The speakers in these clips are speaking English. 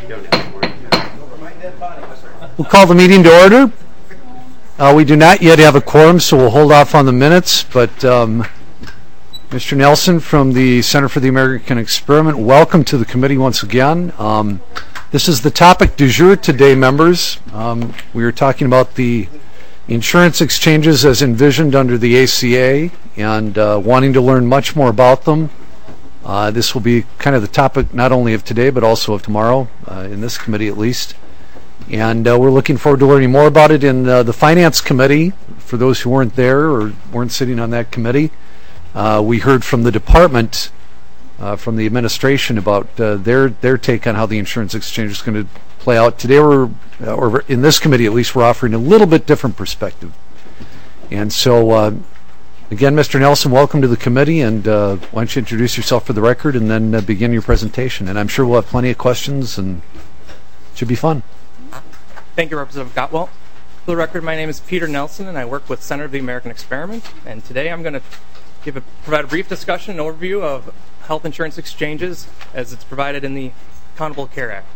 We'll call the meeting to order. We do not yet have a quorum, so we'll hold off on the minutes, but Mr. Nelson from the Center for the American Experiment, welcome to the committee once again. This is the topic du jour today, members. We are talking about the insurance exchanges as envisioned under the ACA and wanting to learn much more about them. This will be kind of the topic not only of today but also of tomorrow, in this committee at least. And we're looking forward to learning more about it in the Finance Committee. For those who weren't there or weren't sitting on that committee, we heard from the department, from the administration about their take on how the insurance exchange is going to play out. Today, or in this committee at least, we're offering a little bit different perspective. And so, again, Mr. Nelson, welcome to the committee, and why don't you introduce yourself for the record and then begin your presentation. And I'm sure we'll have plenty of questions, and it should be fun. Thank you, Representative Gottwalt. For the record, my name is Peter Nelson, and I work with Center for the American Experiment. And today I'm going to provide a brief discussion and overview of health insurance exchanges as it's provided in the Accountable Care Act.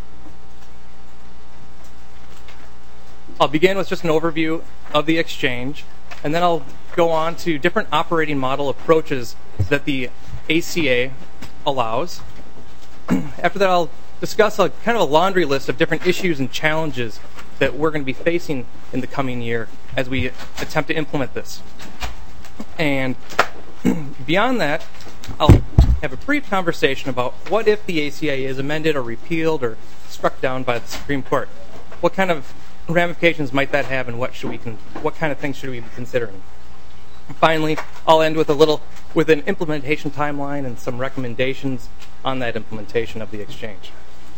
I'll begin with just an overview of the exchange, and then I'll go on to different operating model approaches that the ACA allows. After that, I'll discuss kind of a laundry list of different issues and challenges that we're going to be facing in the coming year as we attempt to implement this. And beyond that, I'll have a brief conversation about what if the ACA is amended or repealed or struck down by the Supreme Court. What kind of ramifications might that have, and what kind of things should we be considering? Finally, I'll end with an implementation timeline and some recommendations on that implementation of the exchange.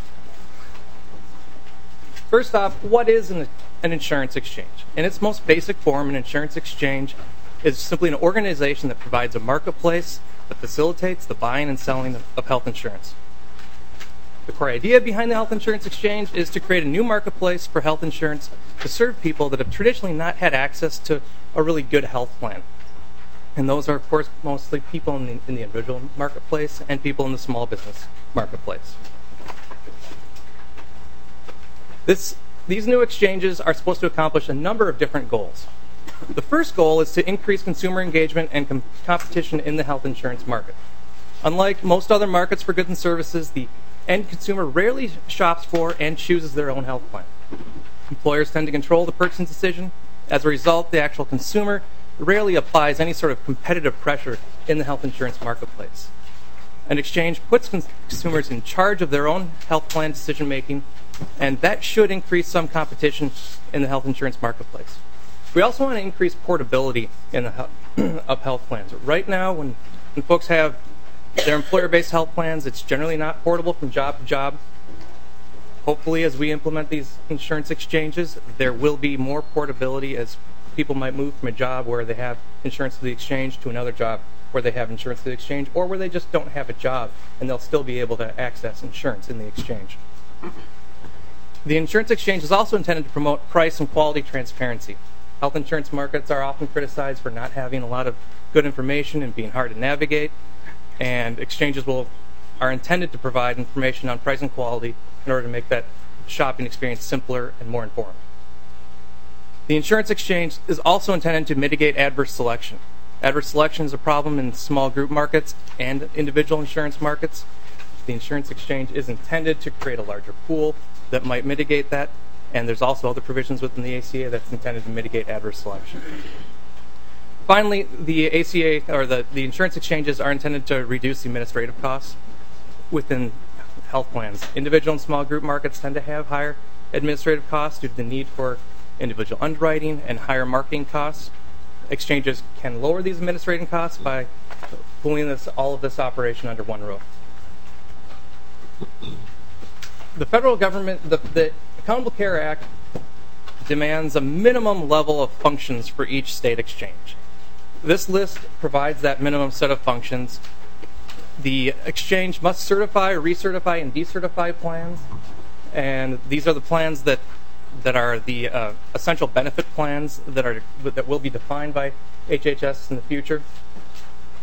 First off, what is an insurance exchange? In its most basic form, an insurance exchange is simply an organization that provides a marketplace that facilitates the buying and selling of health insurance. The core idea behind the health insurance exchange is to create a new marketplace for health insurance to serve people that have traditionally not had access to a really good health plan. And those are, of course, mostly people in the individual marketplace and people in the small business marketplace. These new exchanges are supposed to accomplish a number of different goals. The first goal is to increase consumer engagement and competition in the health insurance market. Unlike most other markets for goods and services, the end consumer rarely shops for and chooses their own health plan. Employers tend to control the purchasing decision. As a result, the actual consumer rarely applies any sort of competitive pressure in the health insurance marketplace. An exchange puts consumers in charge of their own health plan decision making, and that should increase some competition in the health insurance marketplace. We also want to increase portability of health plans. Right now, when folks have their employer-based health plans, it's generally not portable from job to job. Hopefully, as we implement these insurance exchanges, there will be more portability as people might move from a job where they have insurance through the exchange to another job where they have insurance through the exchange, or where they just don't have a job and they'll still be able to access insurance in the exchange. The insurance exchange is also intended to promote price and quality transparency. Health insurance markets are often criticized for not having a lot of good information and being hard to navigate, and exchanges are intended to provide information on price and quality in order to make that shopping experience simpler and more informed. The insurance exchange is also intended to mitigate adverse selection. Adverse selection is a problem in small group markets and individual insurance markets. The insurance exchange is intended to create a larger pool that might mitigate that, and there's also other provisions within the ACA that's intended to mitigate adverse selection. Finally, the ACA, or the insurance exchanges, are intended to reduce the administrative costs within health plans. Individual and small group markets tend to have higher administrative costs due to the need for individual underwriting and higher marketing costs. Exchanges can lower these administrative costs by pulling all of this operation under one roof. The federal government, the Accountable Care Act, demands a minimum level of functions for each state exchange. This list provides that minimum set of functions. The exchange must certify, recertify, and decertify plans, and these are the plans that are the essential benefit plans that will be defined by HHS in the future.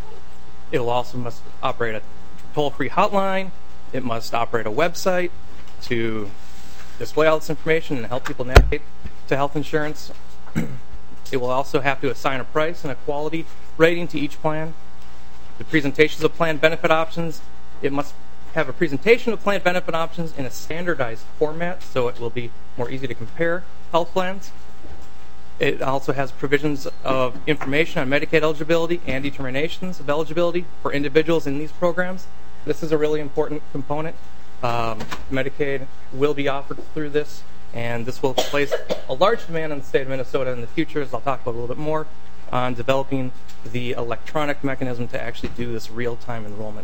It also must operate a toll-free hotline. It must operate a website. to display all this information and help people navigate to health insurance. It will also have to assign a price and a quality rating to each plan. The presentations of plan benefit options, it must have a presentation of plan benefit options in a standardized format so it will be more easy to compare health plans. It also has provisions of information on Medicaid eligibility and determinations of eligibility for individuals in these programs. This is a really important component. Medicaid will be offered through this, and this will place a large demand on the state of Minnesota in the future, as I'll talk about a little bit more, on developing the electronic mechanism to actually do this real-time enrollment.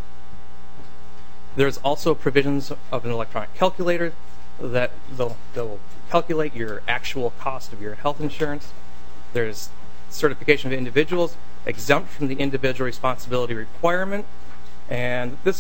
There's also provisions of an electronic calculator that they'll calculate your actual cost of your health insurance. There's certification of individuals exempt from the individual responsibility requirement, and this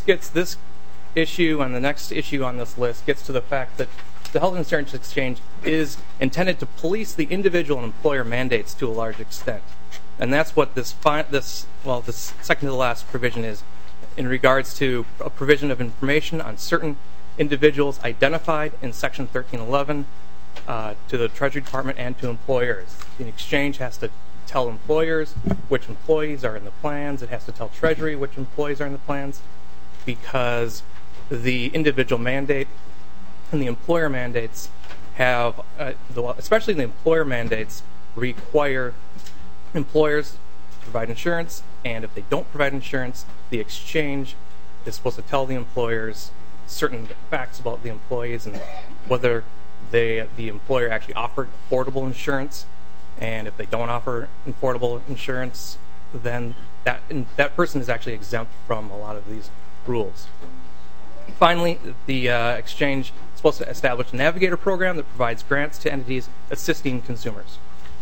issue and the next issue on this list gets to the fact that the health insurance exchange is intended to police the individual and employer mandates to a large extent. And that's what this second to the last provision is, in regards to a provision of information on certain individuals identified in Section 1311 to the Treasury Department and to employers. The exchange has to tell employers which employees are in the plans. It has to tell Treasury which employees are in the plans, because the individual mandate and the employer mandates have, especially the employer mandates, require employers to provide insurance, and if they don't provide insurance, the exchange is supposed to tell the employers certain facts about the employees and whether the employer actually offered affordable insurance, and if they don't offer affordable insurance, then that person is actually exempt from a lot of these rules. Finally, the exchange is supposed to establish a navigator program that provides grants to entities assisting consumers.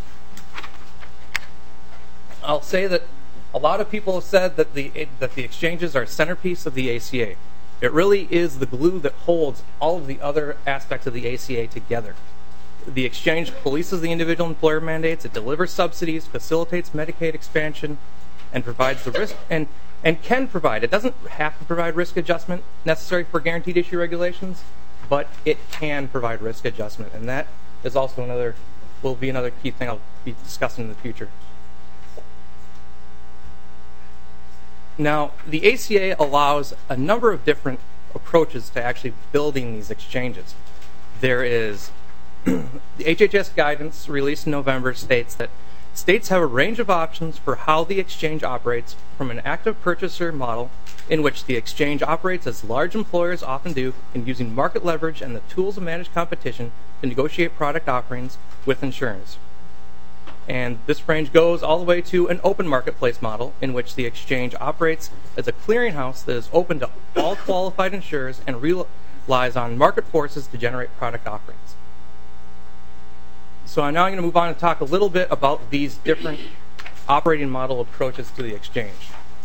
I'll say that a lot of people have said that the exchanges are a centerpiece of the ACA. It really is the glue that holds all of the other aspects of the ACA together. The exchange polices the individual employer mandates, it delivers subsidies, facilitates Medicaid expansion, and provides the risk and can provide. It doesn't have to provide risk adjustment necessary for guaranteed issue regulations, but it can provide risk adjustment, and that is also will be another key thing I'll be discussing in the future. Now, the ACA allows a number of different approaches to actually building these exchanges. There is the HHS guidance released in November states that states have a range of options for how the exchange operates, from an active purchaser model in which the exchange operates as large employers often do in using market leverage and the tools of managed competition to negotiate product offerings with insurers. And this range goes all the way to an open marketplace model in which the exchange operates as a clearinghouse that is open to all qualified insurers and relies on market forces to generate product offerings. So now I'm going to move on and talk a little bit about these different operating model approaches to the exchange.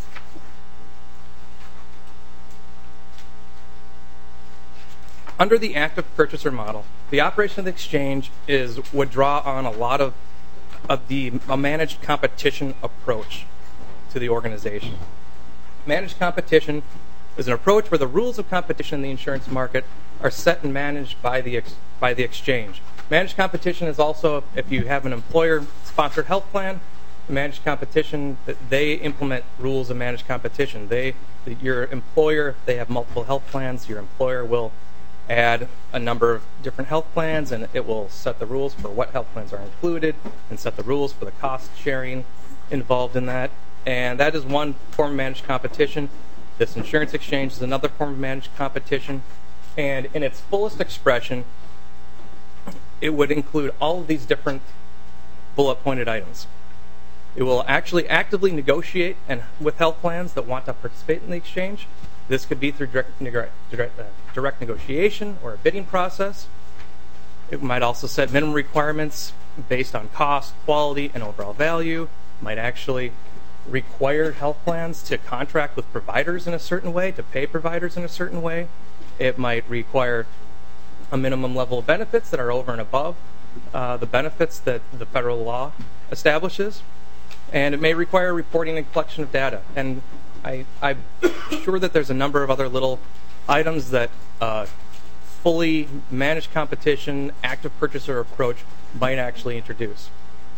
Under the active purchaser model, the operation of the exchange would draw on a lot of a managed competition approach to the organization. Managed competition is an approach where the rules of competition in the insurance market are set and managed by the exchange. Managed competition is also, if you have an employer-sponsored health plan, managed competition, they implement rules of managed competition. Your employer, if they have multiple health plans, your employer will add a number of different health plans, and it will set the rules for what health plans are included and set the rules for the cost sharing involved in that. And that is one form of managed competition. This insurance exchange is another form of managed competition. And in its fullest expression, it would include all of these different bullet-pointed items. It will actually actively negotiate with health plans that want to participate in the exchange. This could be through direct negotiation or a bidding process. It might also set minimum requirements based on cost, quality, and overall value. It might actually require health plans to contract with providers in a certain way, to pay providers in a certain way. It might require a minimum level of benefits that are over and above the benefits that the federal law establishes. And it may require reporting and collection of data. And I'm sure that there's a number of other little items that fully managed competition, active purchaser approach might actually introduce.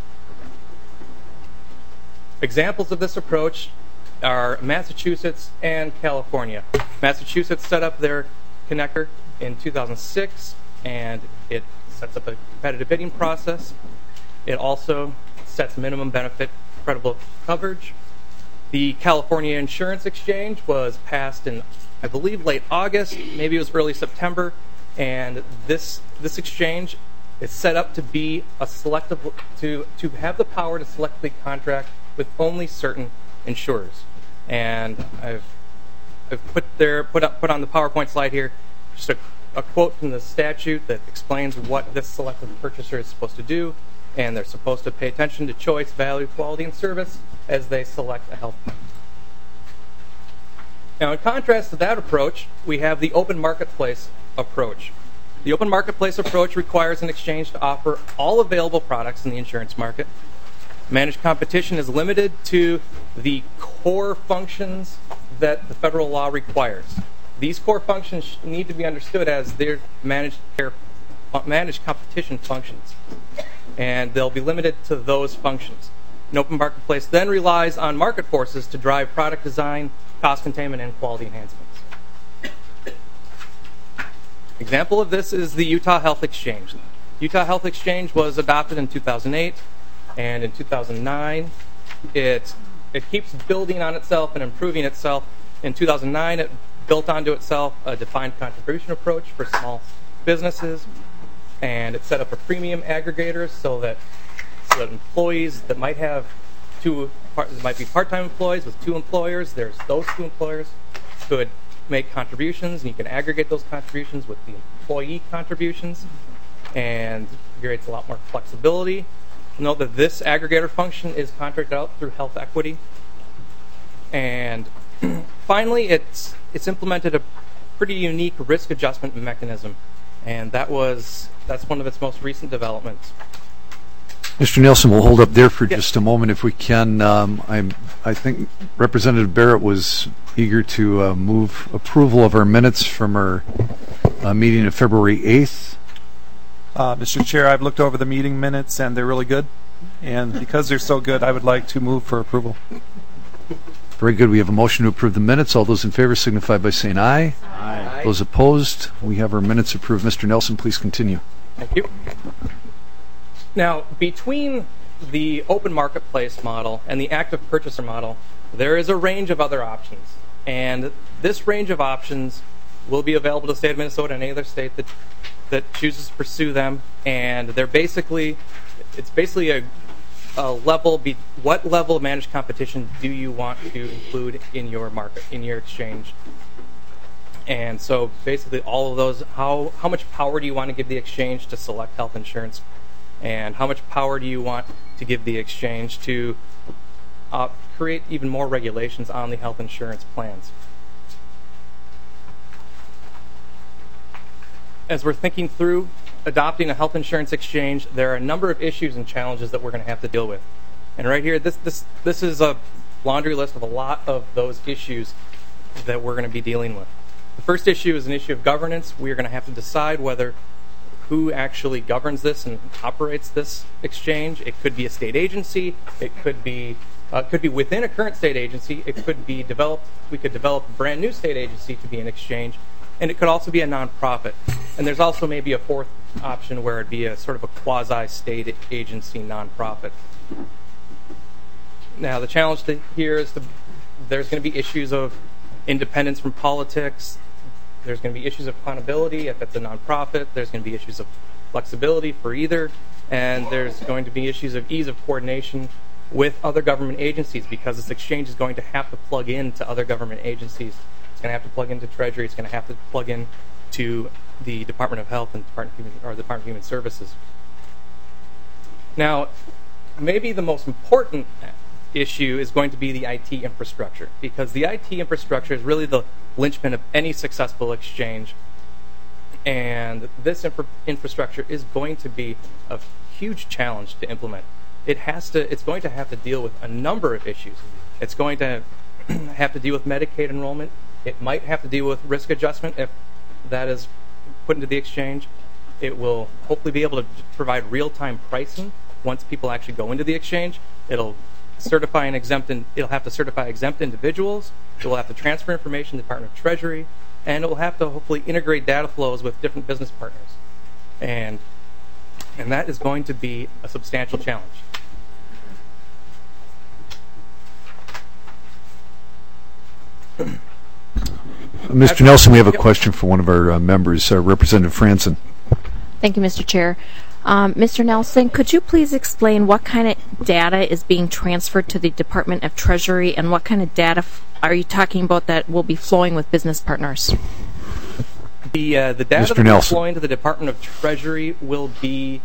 Examples of this approach are Massachusetts and California. Massachusetts set up their connector in 2006, and it sets up a competitive bidding process. It also sets minimum benefit credible coverage. The California Insurance Exchange was passed in, I believe, late August, maybe it was early September, and this exchange is set up to be a selective, to have the power to selectively contract with only certain insurers. And I've put on the PowerPoint slide here just a quote from the statute that explains what this selective purchaser is supposed to do, and they're supposed to pay attention to choice, value, quality, and service as they select a health plan. Now, in contrast to that approach, we have the open marketplace approach. The open marketplace approach requires an exchange to offer all available products in the insurance market. Managed competition is limited to the core functions that the federal law requires. These core functions need to be understood as their managed competition functions, and they'll be limited to those functions. An open marketplace then relies on market forces to drive product design, cost containment, and quality enhancements. Example of this is the Utah Health Exchange. Utah Health Exchange was adopted in 2008, and in 2009 it keeps building on itself and improving itself. In 2009 it built onto itself a defined contribution approach for small businesses, and it set up a premium aggregator so that employees that might have might be part-time employees with two employers, those two employers could make contributions, and you can aggregate those contributions with the employee contributions, and creates a lot more flexibility. Note that this aggregator function is contracted out through Health Equity. And finally, it's implemented a pretty unique risk adjustment mechanism, and that's one of its most recent developments. Mr. Nielsen, we'll hold up there for just a moment if we can. I think Representative Barrett was eager to move approval of our minutes from our meeting of February 8th. Mr. Chair, I've looked over the meeting minutes and they're really good. And because they're so good, I would like to move for approval. Very good. We have a motion to approve the minutes. All those in favor signify by saying aye. Aye. Those opposed, we have our minutes approved. Mr. Nelson, please continue. Thank you. Now, between the open marketplace model and the active purchaser model, there is a range of other options. And this range of options will be available to the state of Minnesota and any other state that chooses to pursue them. And it's basically a level. What level of managed competition do you want to include in your market, in your exchange? And so basically all of those, how much power do you want to give the exchange to select health insurance? And how much power do you want to give the exchange to create even more regulations on the health insurance plans? As we're thinking through adopting a health insurance exchange, there are a number of issues and challenges that we're going to have to deal with. And right here, this is a laundry list of a lot of those issues that we're going to be dealing with. The first issue is an issue of governance. We are going to have to decide who actually governs this and operates this exchange. It could be a state agency. It could be within a current state agency. It could be developed. We could develop a brand new state agency to be an exchange, and it could also be a nonprofit. And there's also maybe a fourth option where it'd be a sort of a quasi-state agency nonprofit. Now, the challenge here is there's going to be issues of independence from politics. There's going to be issues of accountability if it's a nonprofit. There's going to be issues of flexibility for either. And there's going to be issues of ease of coordination with other government agencies, because this exchange is going to have to plug into other government agencies. It's going to have to plug into Treasury. It's going to have to plug in to the Department of Health and Department of Human Services. Now, maybe the most important issue is going to be the IT infrastructure, because the IT infrastructure is really the linchpin of any successful exchange, and this infrastructure is going to be a huge challenge to implement. It's going to have to deal with a number of issues. It's going to have to deal with Medicaid enrollment. It might have to deal with risk adjustment if that is put into the exchange. It will hopefully be able to provide real-time pricing once people actually go into the exchange. It'll certify and exempt, and it'll have to certify exempt individuals. It will have to transfer information to the Department of Treasury, and it will have to hopefully integrate data flows with different business partners. And that is going to be a substantial challenge. Mr. Nelson, we have a question for one of our members, Representative Franson. Thank you, Mr. Chair. Mr. Nelson, could you please explain what kind of data is being transferred to the Department of Treasury, and what kind of data are you talking about that will be flowing with business partners? The data that is flowing to the Department of Treasury will be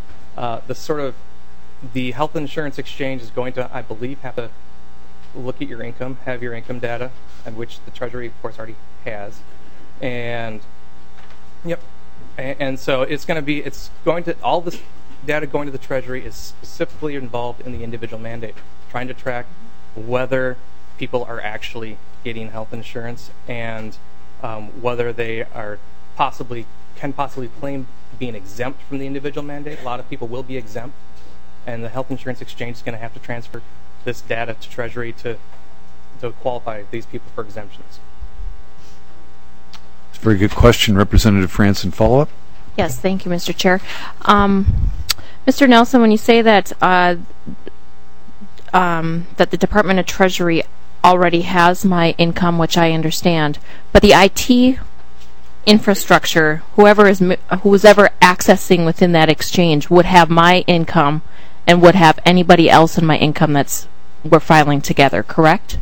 the health insurance exchange is going to, I believe, have to look at your income, have your income data, and which the Treasury, of course, already has. And yep. And so it's going to all this data going to the Treasury is specifically involved in the individual mandate, trying to track whether people are actually getting health insurance and whether they can possibly claim being exempt from the individual mandate. A lot of people will be exempt, and the health insurance exchange is going to have to transfer this data to Treasury to qualify these people for exemptions. It's a very good question. Representative Franson, follow-up? Yes, thank you, Mr. Chair. Mr. Nelson, when you say that that the Department of Treasury already has my income, which I understand, but the IT infrastructure, who's ever accessing within that exchange would have my income and would have anybody else in my income we're filing together, correct?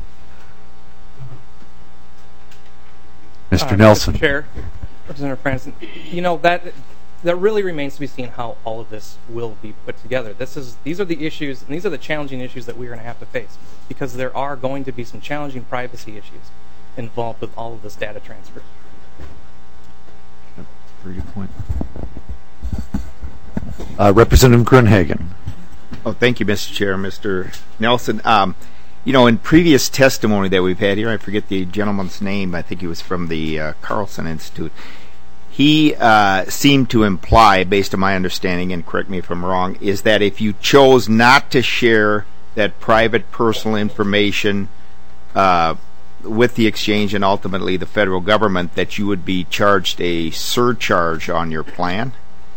Mr. Nelson. Mr. Chair, Representative Franson, that really remains to be seen how all of this will be put together. These are the issues, and these are the challenging issues that we're going to have to face, because there are going to be some challenging privacy issues involved with all of this data transfer. Very good point. Representative Grunhagen. Oh, thank you, Mr. Chair. Mr. Nelson, in previous testimony that we've had here, I forget the gentleman's name, I think he was from the Carlson Institute, he seemed to imply, based on my understanding, and correct me if I'm wrong, is that if you chose not to share that private personal information with the exchange and ultimately the federal government, that you would be charged a surcharge on your plan?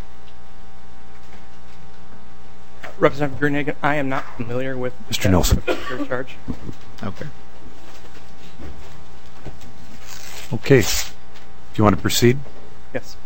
Representative Grunhagen, I am not familiar with Mr. Nelson. Surcharge. Okay. Okay. Do you want to proceed? Yes.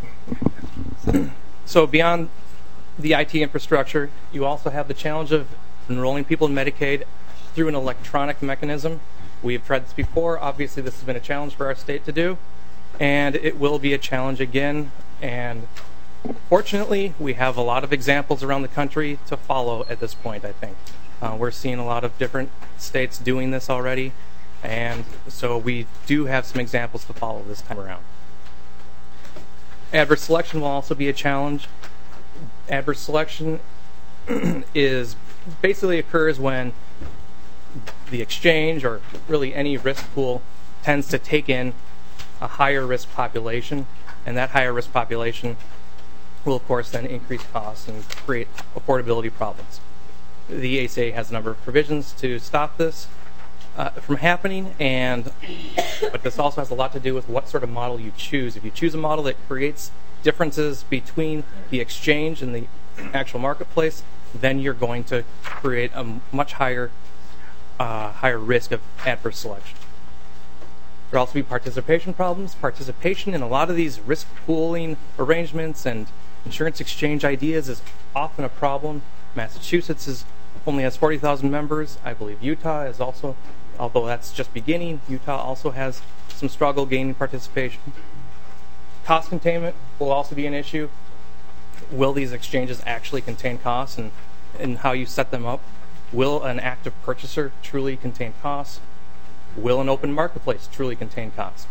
So beyond the IT infrastructure, you also have the challenge of enrolling people in Medicaid through an electronic mechanism. We have tried this before. Obviously, this has been a challenge for our state to do, and it will be a challenge again. And fortunately, we have a lot of examples around the country to follow at this point, I think. We're seeing a lot of different states doing this already, and so we do have some examples to follow this time around. Adverse selection will also be a challenge. Adverse selection basically occurs when the exchange, or really any risk pool, tends to take in a higher risk population, and that higher risk population will, of course, then increase costs and create affordability problems. The ACA has a number of provisions to stop this from happening, but this also has a lot to do with what sort of model you choose. If you choose a model that creates differences between the exchange and the actual marketplace, then you're going to create a much higher risk of adverse selection. There will also be participation problems. Participation in a lot of these risk pooling arrangements and insurance exchange ideas is often a problem. Massachusetts only has 40,000 members. I believe Utah is also, although that's just beginning, Utah also has some struggle gaining participation. Cost containment will also be an issue. Will these exchanges actually contain costs, and how you set them up? Will an active purchaser truly contain costs? Will an open marketplace truly contain costs?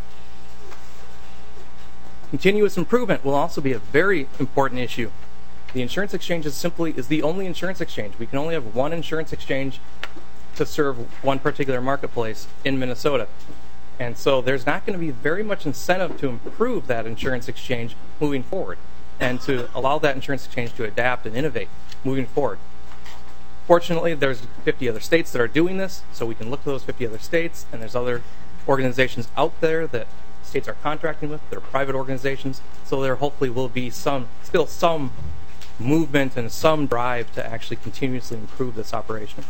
Continuous improvement will also be a very important issue. The insurance exchange is the only insurance exchange. We can only have one insurance exchange to serve one particular marketplace in Minnesota. And so there's not going to be very much incentive to improve that insurance exchange moving forward and to allow that insurance exchange to adapt and innovate moving forward. Fortunately, there's 50 other states that are doing this, so we can look to those 50 other states, and there's other organizations out there that states are contracting with, that are private organizations, so there hopefully will be still some movement and some drive to actually continuously improve this operation.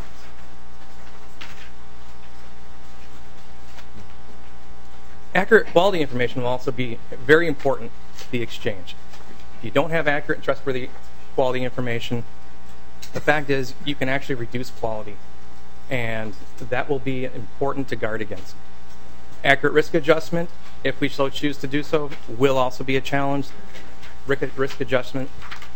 Accurate quality information will also be very important to the exchange. If you don't have accurate and trustworthy quality information, the fact is you can actually reduce quality, and that will be important to guard against. Accurate risk adjustment, if we so choose to do so, will also be a challenge. Risk adjustment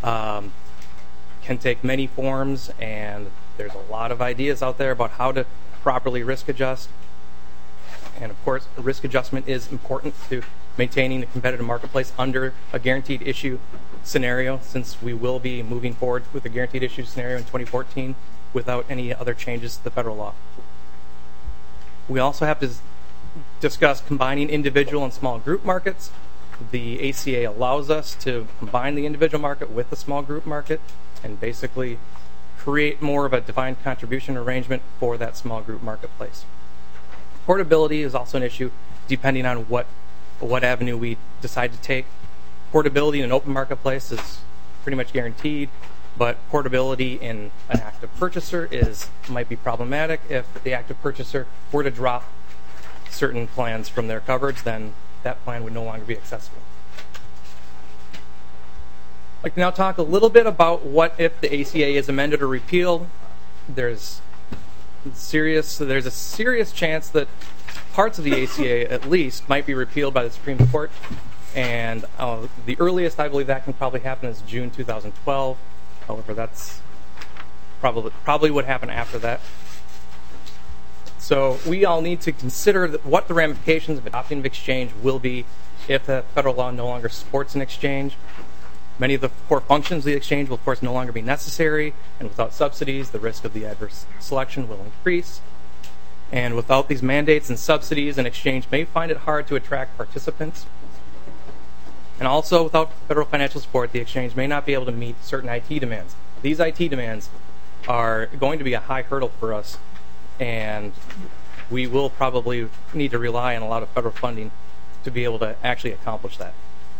can take many forms, and there's a lot of ideas out there about how to properly risk adjust. And of course, risk adjustment is important to maintaining the competitive marketplace under a guaranteed issue scenario, since we will be moving forward with a guaranteed issue scenario in 2014 without any other changes to the federal law. We also have to discuss combining individual and small group markets. The ACA allows us to combine the individual market with the small group market and basically create more of a defined contribution arrangement for that small group marketplace. Portability is also an issue depending on what avenue we decide to take. Portability in an open marketplace is pretty much guaranteed, but portability in an active purchaser might be problematic. If the active purchaser were to drop certain plans from their coverage, then that plan would no longer be accessible. I'd like to now talk a little bit about what if the ACA is amended or repealed. There's a serious chance that parts of the ACA, at least, might be repealed by the Supreme Court. And the earliest I believe that can probably happen is June 2012. However, that's probably would happen after that. So we all need to consider what the ramifications of adopting an exchange will be if the federal law no longer supports an exchange. Many of the core functions of the exchange will, of course, no longer be necessary, and without subsidies, the risk of the adverse selection will increase. And without these mandates and subsidies, an exchange may find it hard to attract participants. And also, without federal financial support, the exchange may not be able to meet certain IT demands. These IT demands are going to be a high hurdle for us, and we will probably need to rely on a lot of federal funding to be able to actually accomplish that.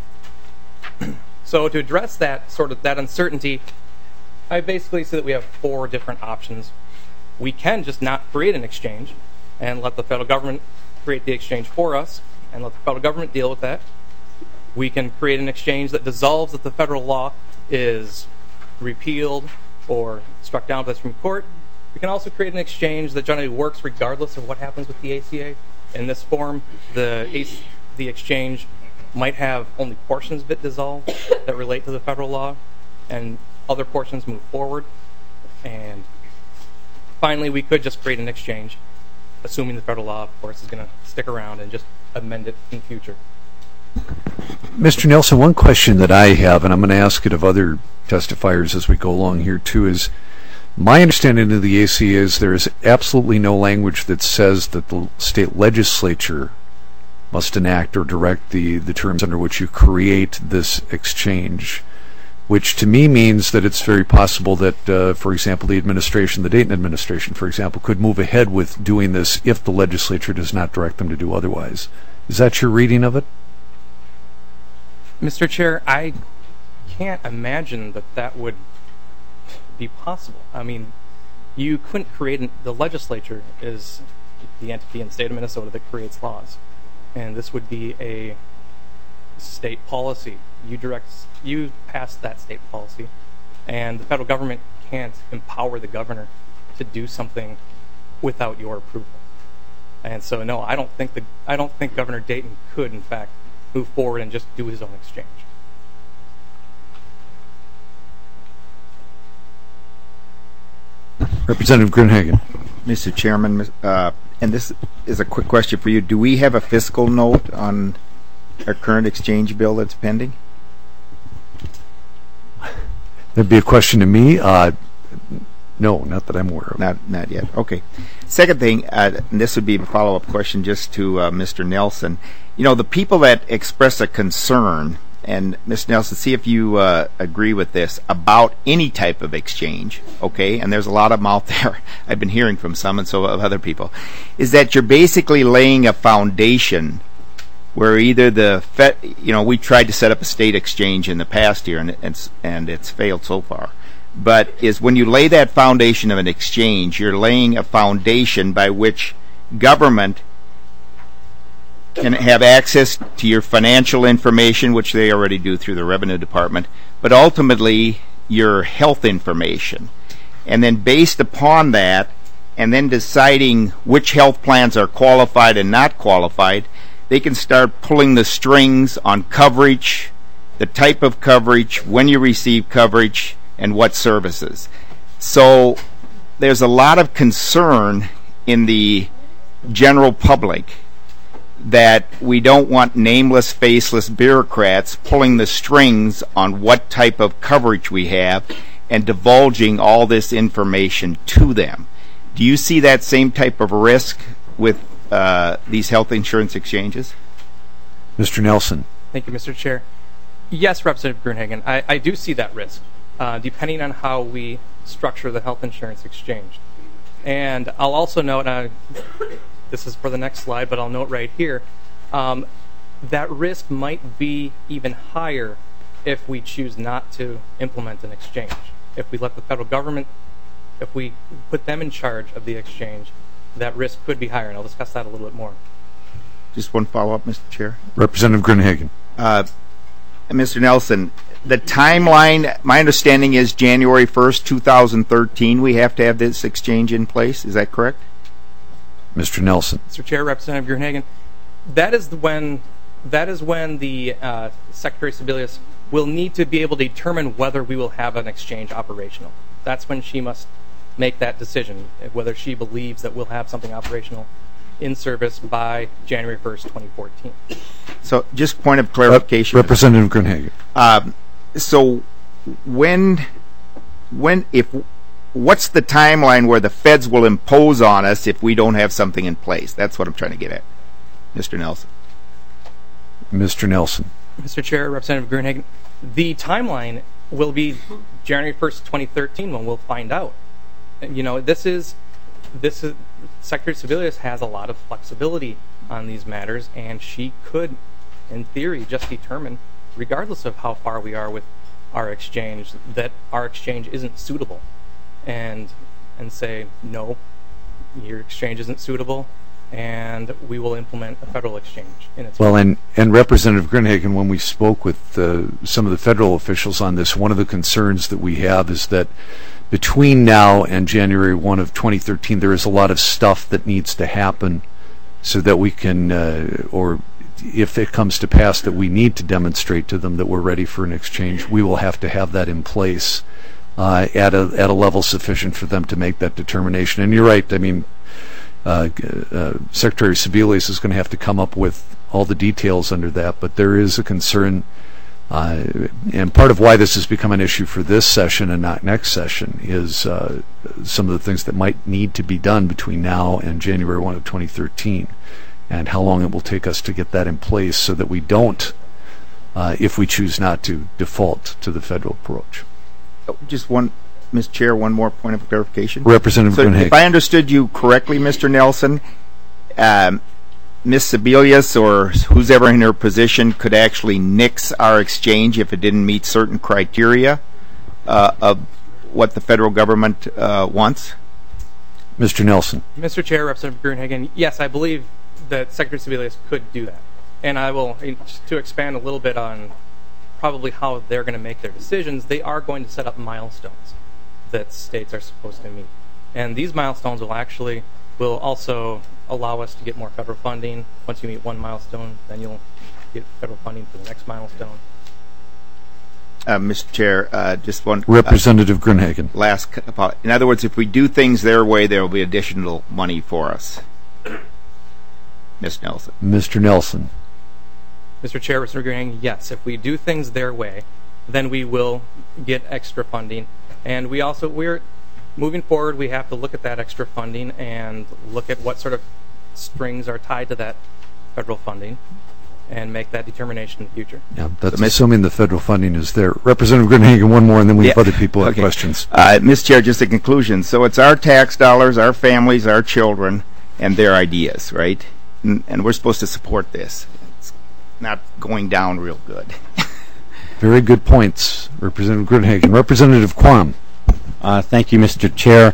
So to address that uncertainty, I basically say that we have 4 different options. We can just not create an exchange and let the federal government create the exchange for us and let the federal government deal with that. We can create an exchange that dissolves if the federal law is repealed or struck down by the Supreme Court. We can also create an exchange that generally works regardless of what happens with the ACA. In this form, the exchange might have only portions of it dissolved that relate to the federal law, and other portions move forward. And finally, we could just create an exchange, assuming the federal law, of course, is going to stick around, and just amend it in the future. Mr. Nelson, one question that I have, and I'm going to ask it of other testifiers as we go along here too, is my understanding of the ACA is there is absolutely no language that says that the state legislature must enact or direct the terms under which you create this exchange, which to me means that it's very possible that, for example, the Dayton administration, for example, could move ahead with doing this if the legislature does not direct them to do otherwise. Is that your reading of it? Mr. Chair, I can't imagine that would be possible. I mean, you couldn't create the legislature is the entity in the state of Minnesota that creates laws. And this would be a state policy. You pass that state policy, and the federal government can't empower the governor to do something without your approval. And so, no, I don't think Governor Dayton could, in fact, move forward and just do his own exchange. Representative Grunhagen. Mr. Chairman, and this is a quick question for you. Do we have a fiscal note on our current exchange bill that's pending? That'd be a question to me. No, not that I'm aware of. Not yet. Okay. Second thing, and this would be a follow-up question just to Mr. Nelson. You know, the people that express a concern, and Mr. Nelson, see if you agree with this, about any type of exchange, okay, and there's a lot of them out there, I've been hearing from some and so of other people, is that you're basically laying a foundation where either the Fed, you know, we tried to set up a state exchange in the past here, and it's failed so far. But is when you lay that foundation of an exchange, you're laying a foundation by which government can have access to your financial information, which they already do through the Revenue Department, but ultimately your health information. And then based upon that, and then deciding which health plans are qualified and not qualified, they can start pulling the strings on coverage, the type of coverage, when you receive coverage, and what services. So there's a lot of concern in the general public that we don't want nameless, faceless bureaucrats pulling the strings on what type of coverage we have and divulging all this information to them. Do you see that same type of risk with these health insurance exchanges? Mr. Nelson. Thank you, Mr. Chair. Yes, Representative Gruenhagen, I do see that risk, depending on how we structure the health insurance exchange. And I'll also note, this is for the next slide, but I'll note right here, that risk might be even higher if we choose not to implement an exchange. If we let the federal government, if we put them in charge of the exchange, that risk could be higher, and I'll discuss that a little bit more. Just one follow-up, Mr. Chair. Representative Gruenhagen. Mr. Nelson, the timeline, my understanding is January 1st, 2013, we have to have this exchange in place. Is that correct? Mr. Nelson. Mr. Chair, Representative Gruenhagen, that is when the Secretary Sebelius will need to be able to determine whether we will have an exchange operational. That's when she must make that decision, whether she believes that we'll have something operational in service by January 1st, 2014. So just point of clarification. Representative Gruenhagen. So what's the timeline where the feds will impose on us if we don't have something in place? That's what I'm trying to get at. Mr. Nelson. Mr. Nelson. Mr. Chair, Representative Gruenhagen, the timeline will be January 1st, 2013 when we'll find out. You know, this is Secretary Sebelius has a lot of flexibility on these matters, and she could, in theory, just determine, regardless of how far we are with our exchange, that our exchange isn't suitable, and say, no, your exchange isn't suitable, and we will implement a federal exchange in its well, and Representative Gruenhagen, when we spoke with some of the federal officials on this, one of the concerns that we have is that between now and January 1 of 2013, there is a lot of stuff that needs to happen so that we can, or if it comes to pass that we need to demonstrate to them that we're ready for an exchange, we will have to have that in place at a level sufficient for them to make that determination. And you're right, I mean, Secretary Sebelius is going to have to come up with all the details under that, but there is a concern, and part of why this has become an issue for this session and not next session is some of the things that might need to be done between now and January 1 of 2013, and how long it will take us to get that in place so that we don't, if we choose not to, default to the federal approach. Just one, Mr. Chair, one more point of clarification. Representative Gruenhagen. If I understood you correctly, Mr. Nelson, Ms. Sebelius or who's ever in her position could actually nix our exchange if it didn't meet certain criteria of what the federal government wants? Mr. Nelson. Mr. Chair, Representative Gruenhagen, yes, I believe that Secretary Sebelius could do that. And I will, to expand a little bit on probably how they're going to make their decisions, they are going to set up milestones that states are supposed to meet. And these milestones will also allow us to get more federal funding. Once you meet one milestone, then you'll get federal funding for the next milestone. Mr. Chair, just one... Representative Gruenhagen. In other words, if we do things their way, there will be additional money for us. Ms. Nelson. Mr. Nelson. Mr. Chair, Mr. Gruenhagen, yes, if we do things their way, then we will get extra funding. And we also, moving forward, we have to look at that extra funding and look at what sort of strings are tied to that federal funding and make that determination in the future. Yeah, that's assuming the federal funding is there. Representative Gruenhagen, one more, and then we have other people have questions. Mr. Chair, just a conclusion. So it's our tax dollars, our families, our children, and their ideas, right? And we're supposed to support this. It's not going down real good. Very good points, Representative Gruenhagen. Representative Quam. Thank you, Mr. Chair.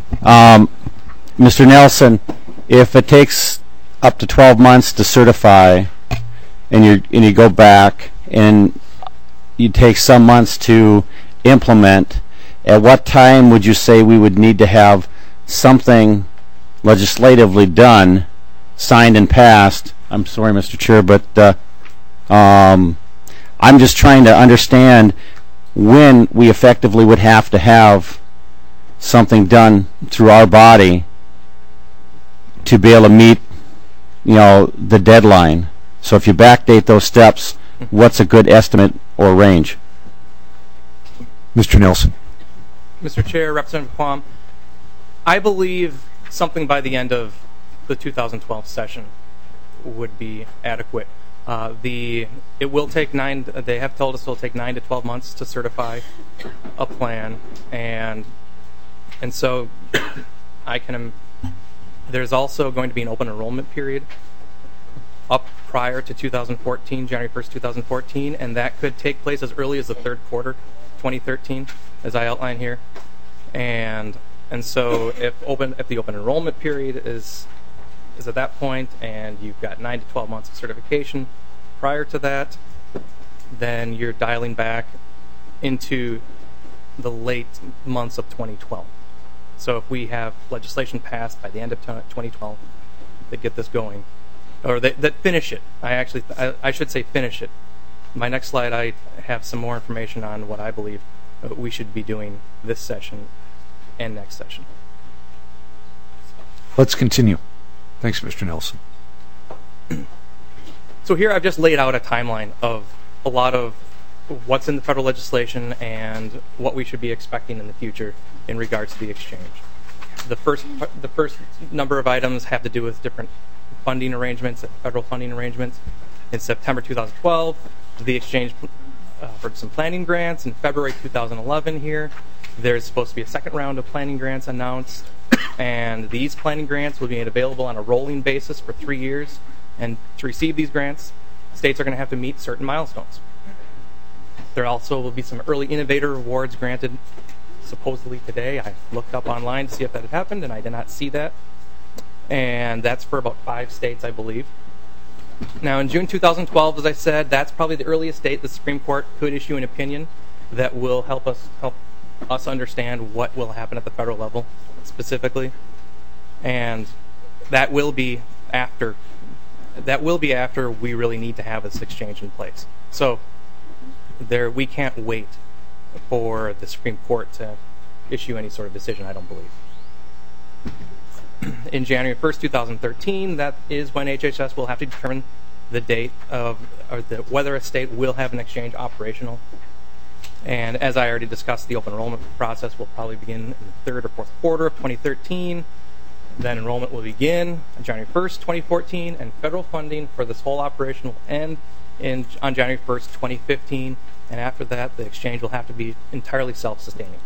Mr. Nelson, if it takes up to 12 months to certify, and you go back and you take some months to implement, at what time would you say we would need to have something legislatively done, signed and passed? I'm sorry, Mr. Chair, but I'm just trying to understand when we effectively would have to have something done through our body to be able to meet, the deadline. So if you backdate those steps, what's a good estimate or range? Mr. Nelson. Mr. Chair, Representative Quam, I believe something by the end of the 2012 session would be adequate. It will take they have told us it'll take 9 to 12 months to certify a plan, and so there's also going to be an open enrollment period up prior to 2014, January 1st, 2014, and that could take place as early as the third quarter, 2013, as I outline here. And so if the open enrollment period is at that point, and you've got 9 to 12 months of certification prior to that, then you're dialing back into the late months of 2012. So if we have legislation passed by the end of 2012 that get this going, or that finish it, I should say finish it. My next slide, I have some more information on what I believe we should be doing this session and next session. Let's continue. Thanks, Mr. Nelson. So here I've just laid out a timeline of a lot of what's in the federal legislation and what we should be expecting in the future in regards to the exchange. The first number of items have to do with different funding arrangements, federal funding arrangements. In September 2012, the exchange offered some planning grants. In February 2011 here, there's supposed to be a second round of planning grants announced, and these planning grants will be made available on a rolling basis for 3 years. And to receive these grants, states are going to have to meet certain milestones. There also will be some early innovator awards granted supposedly today. I looked up online to see if that had happened, and I did not see that. And that's for about 5 states, I believe. Now, in June 2012, as I said, that's probably the earliest date the Supreme Court could issue an opinion that will help us understand what will happen at the federal level specifically. And that will be after we really need to have this exchange in place. So we can't wait for the Supreme Court to issue any sort of decision, I don't believe. In January 1st, 2013, that is when HHS will have to determine the date of whether a state will have an exchange operational. And as I already discussed, the open enrollment process will probably begin in the third or fourth quarter of 2013. Then enrollment will begin on January 1st, 2014, and federal funding for this whole operation will end on January 1st, 2015. And after that, the exchange will have to be entirely self-sustaining.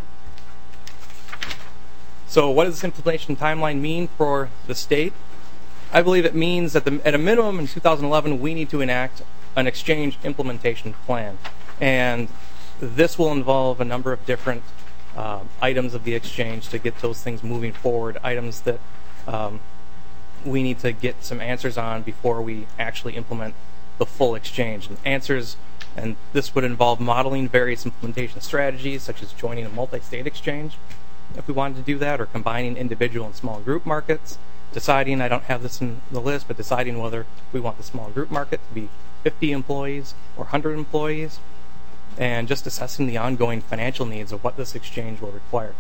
So what does this implementation timeline mean for the state? I believe it means that at a minimum in 2011, we need to enact an exchange implementation plan. And this will involve a number of different items of the exchange to get those things moving forward, items that we need to get some answers on before we actually implement the full exchange. And this would involve modeling various implementation strategies, such as joining a multi-state exchange, if we wanted to do that, or combining individual and small group markets, deciding, I don't have this in the list, but deciding whether we want the small group market to be 50 employees or 100 employees, and just assessing the ongoing financial needs of what this exchange will require.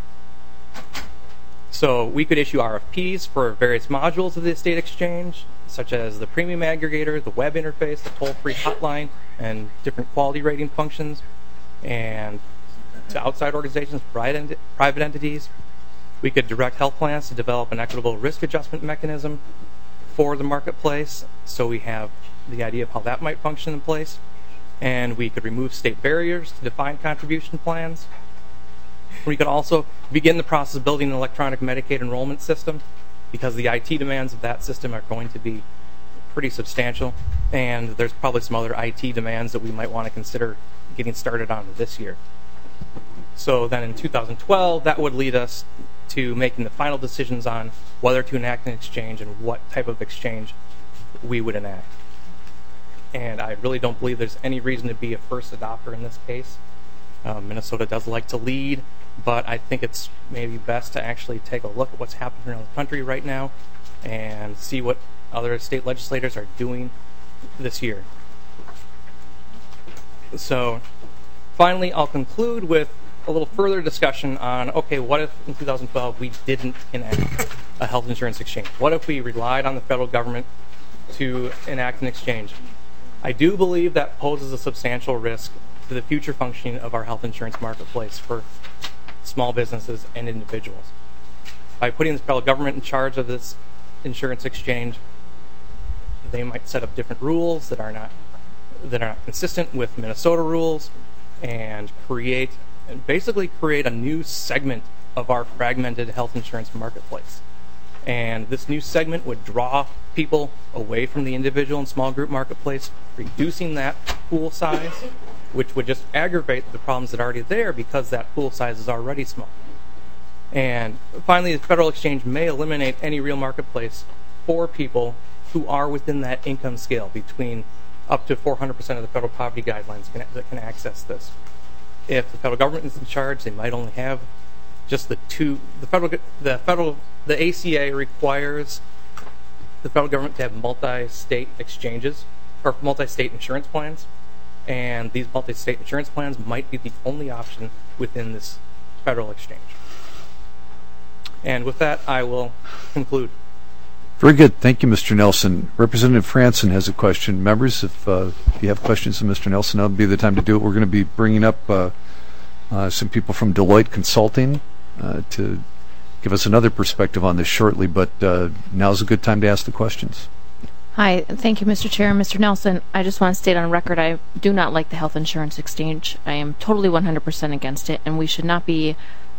So we could issue RFPs for various modules of the state exchange, such as the premium aggregator, the web interface, the toll-free hotline, and different quality rating functions, and to outside organizations, private entities. We could direct health plans to develop an equitable risk adjustment mechanism for the marketplace, so we have the idea of how that might function in place. And we could remove state barriers to define contribution plans. We could also begin the process of building an electronic Medicaid enrollment system, because the IT demands of that system are going to be pretty substantial, and there's probably some other IT demands that we might want to consider getting started on this year. So then in 2012, that would lead us to making the final decisions on whether to enact an exchange and what type of exchange we would enact. And I really don't believe there's any reason to be a first adopter in this case. Minnesota does like to lead, but I think it's maybe best to actually take a look at what's happening around the country right now and see what other state legislators are doing this year. So finally, I'll conclude with a little further discussion on, okay, what if in 2012 we didn't enact a health insurance exchange? What if we relied on the federal government to enact an exchange? I do believe that poses a substantial risk to the future functioning of our health insurance marketplace for small businesses and individuals. By putting the federal government in charge of this insurance exchange, they might set up different rules that are not consistent with Minnesota rules, and basically create a new segment of our fragmented health insurance marketplace. And this new segment would draw people away from the individual and small group marketplace, reducing that pool size, which would just aggravate the problems that are already there because that pool size is already small. And finally, the federal exchange may eliminate any real marketplace for people who are within that income scale between up to 400% of the federal poverty guidelines that can access this. If the federal government is in charge, they might only have just the two. The ACA requires the federal government to have multi-state exchanges or multi-state insurance plans, and these multi-state insurance plans might be the only option within this federal exchange. And with that, I will conclude. Very good. Thank you, Mr. Nelson. Representative Franson has a question. Members, if you have questions of Mr. Nelson, now would be the time to do it. We're going to be bringing up some people from Deloitte Consulting to give us another perspective on this shortly, but now's a good time to ask the questions. Hi, thank you, Mr. Chair. Mr. Nelson, I just want to state on record I do not like the health insurance exchange. I am totally 100% against it, and we should not be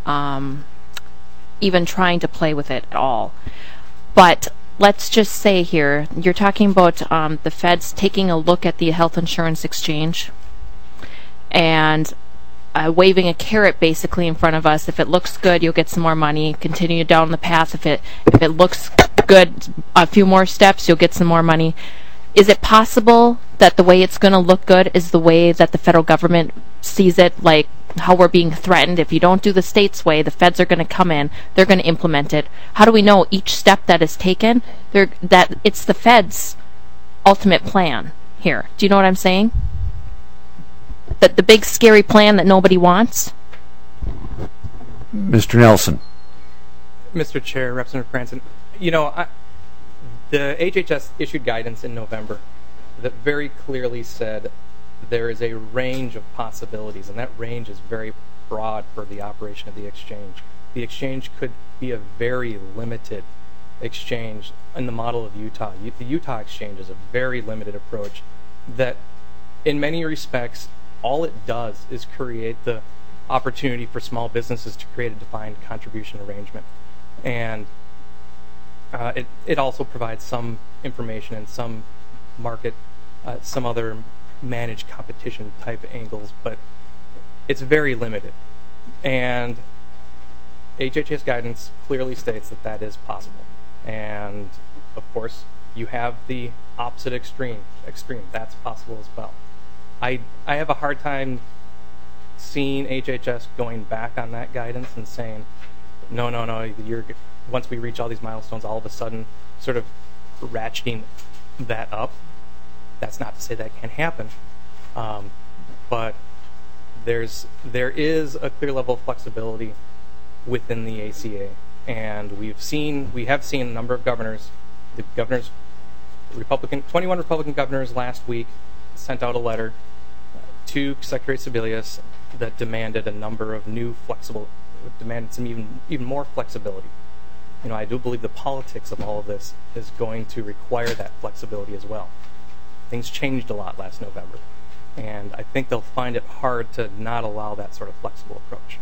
even trying to play with it at all. But let's just say here, you're talking about the feds taking a look at the health insurance exchange and waving a carrot basically in front of us. If it looks good, you'll get some more money. Continue down the path. If it looks good, a few more steps, you'll get some more money. Is it possible that the way it's going to look good is the way that the federal government sees it, like how we're being threatened? If you don't do the state's way, the feds are going to come in, they're going to implement it. How do we know each step that is taken, that it's the feds' ultimate plan here? Do you know what I'm saying? That the big scary plan that nobody wants? Mr. Nelson. Mr. Chair, Representative Franson, the HHS issued guidance in November that very clearly said there is a range of possibilities, and that range is very broad for the operation of the exchange. The exchange could be a very limited exchange in the model of Utah. The Utah exchange is a very limited approach that, in many respects, all it does is create the opportunity for small businesses to create a defined contribution arrangement. And it also provides some information and some market, some other managed competition type angles, but it's very limited. And HHS guidance clearly states that that is possible. And of course, you have the opposite extreme. That's possible as well. I have a hard time seeing HHS going back on that guidance and saying, no, once we reach all these milestones, all of a sudden sort of ratcheting that up. That's not to say that can't happen, but there is a clear level of flexibility within the ACA, and we have seen a number of governors. The governors, 21 Republican governors last week sent out a letter to Secretary Sebelius that demanded a number of new flexible would demand some even more flexibility. I do believe the politics of all of this is going to require that flexibility as well. Things changed a lot last November, and I think they'll find it hard to not allow that sort of flexible approach.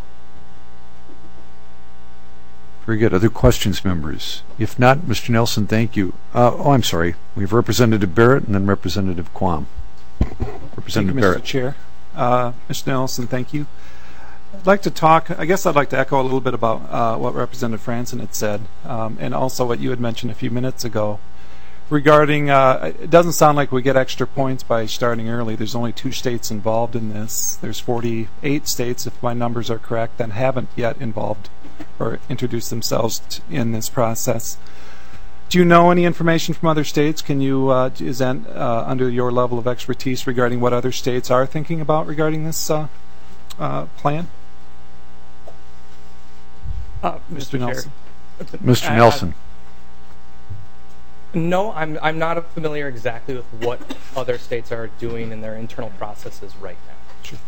Very good. Other questions, members? If not, Mr. Nelson, thank you. I'm sorry. We have Representative Barrett and then Representative Quam. Representative Barrett. Mr. Chair. Mr. Nelson, thank you. I'd like to echo a little bit about what Representative Franson had said, and also what you had mentioned a few minutes ago regarding, it doesn't sound like we get extra points by starting early. There's only 2 states involved in this. There's 48 states, if my numbers are correct, that haven't yet involved or introduced themselves in this process. Do you know any information from other states? Can you, is that under your level of expertise regarding what other states are thinking about regarding this plan? Mr. Nelson. Mr. Nelson. No, I'm not familiar exactly with what other states are doing in their internal processes right now. Sure.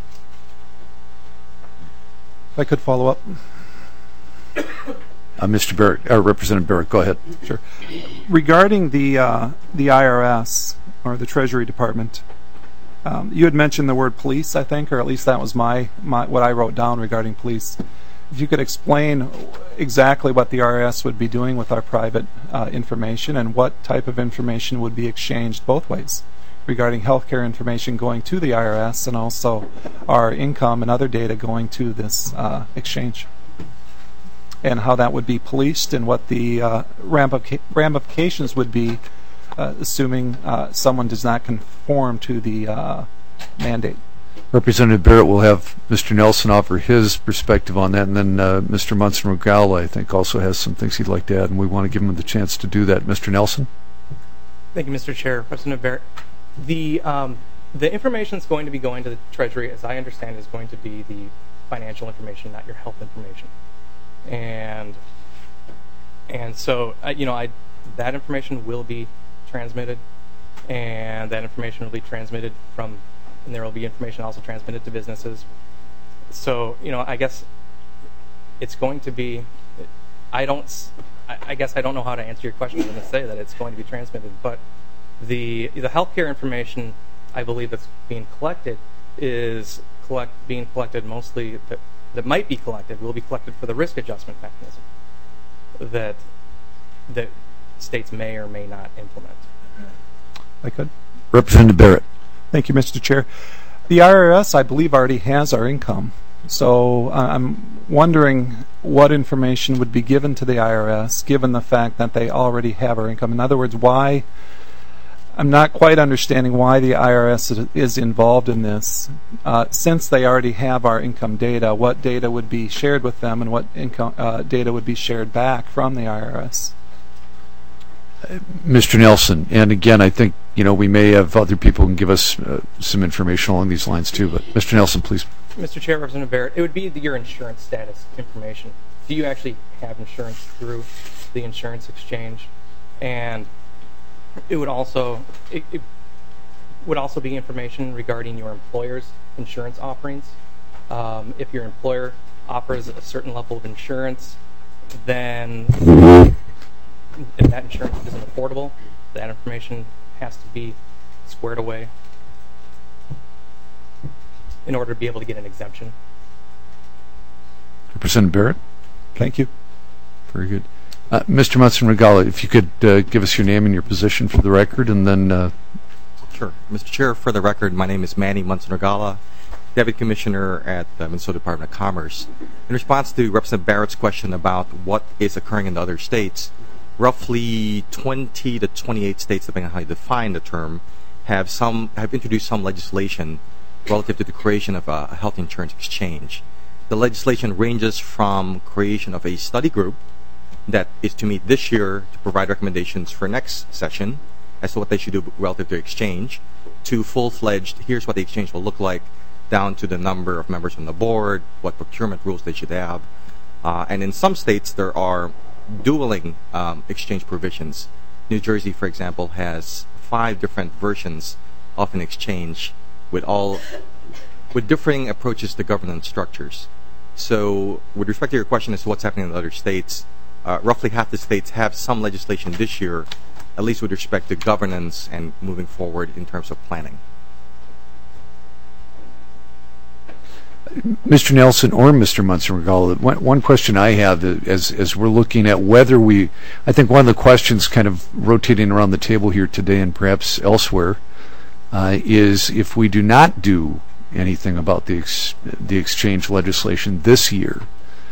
If I could follow up. Mr. Barrett, Representative Barrett, go ahead. Sure. Regarding the IRS or the Treasury Department, you had mentioned the word police, I think, or at least that was my what I wrote down regarding police. If you could explain exactly what the IRS would be doing with our private information and what type of information would be exchanged both ways regarding healthcare information going to the IRS and also our income and other data going to this exchange, and how that would be policed and what the ramifications would be, assuming someone does not conform to the mandate. Representative Barrett will have Mr. Nelson offer his perspective on that, and then Mr. Munson-Rogala, I think, also has some things he'd like to add, and we want to give him the chance to do that. Mr. Nelson? Thank you, Mr. Chair. Representative Barrett. The information that's going to be going to the Treasury, as I understand, is going to be the financial information, not your health information. And so, that information will be transmitted, and that information will be transmitted and there will be information also transmitted to businesses. So, I guess it's going to be, I guess I don't know how to answer your question other than to say that it's going to be transmitted, but the healthcare information, I believe, that's being collected is being collected mostly, that might be collected, will be collected for the risk adjustment mechanism that states may or may not implement. I could. Representative Barrett. Thank you, Mr. Chair. The IRS, I believe, already has our income. So I'm wondering what information would be given to the IRS, given the fact that they already have our income. In other words, I'm not quite understanding why the IRS is involved in this. Since they already have our income data, what data would be shared with them and what income data would be shared back from the IRS? Mr. Nelson, and again, I think we may have other people who can give us some information along these lines too, but Mr. Nelson, please. Mr. Chair, Representative Barrett, it would be your insurance status information. Do you actually have insurance through the insurance exchange? And it would also be information regarding your employer's insurance offerings. If your employer offers a certain level of insurance, then if that insurance isn't affordable, that information has to be squared away in order to be able to get an exemption. Representative Barrett? Thank you. Very good. Mr. Munson-Rogala, if you could give us your name and your position for the record, and then... Sure. Mr. Chair, for the record, my name is Manny Munson-Rogala, Deputy Commissioner at the Minnesota Department of Commerce. In response to Representative Barrett's question about what is occurring in the other states, roughly 20 to 28 states, depending on how you define the term, have introduced some legislation relative to the creation of a health insurance exchange. The legislation ranges from creation of a study group that is to meet this year to provide recommendations for next session as to what they should do relative to exchange, to full-fledged, here's what the exchange will look like, down to the number of members on the board, what procurement rules they should have. And in some states, there are dueling exchange provisions. New Jersey, for example, has 5 different versions of an exchange with differing approaches to governance structures. So, with respect to your question as to what's happening in other states, roughly half the states have some legislation this year, at least with respect to governance and moving forward in terms of planning. Mr. Nelson or Mr. Munson-Regala, one question I have as we're looking at whether I think one of the questions kind of rotating around the table here today and perhaps elsewhere is if we do not do anything about the exchange legislation this year,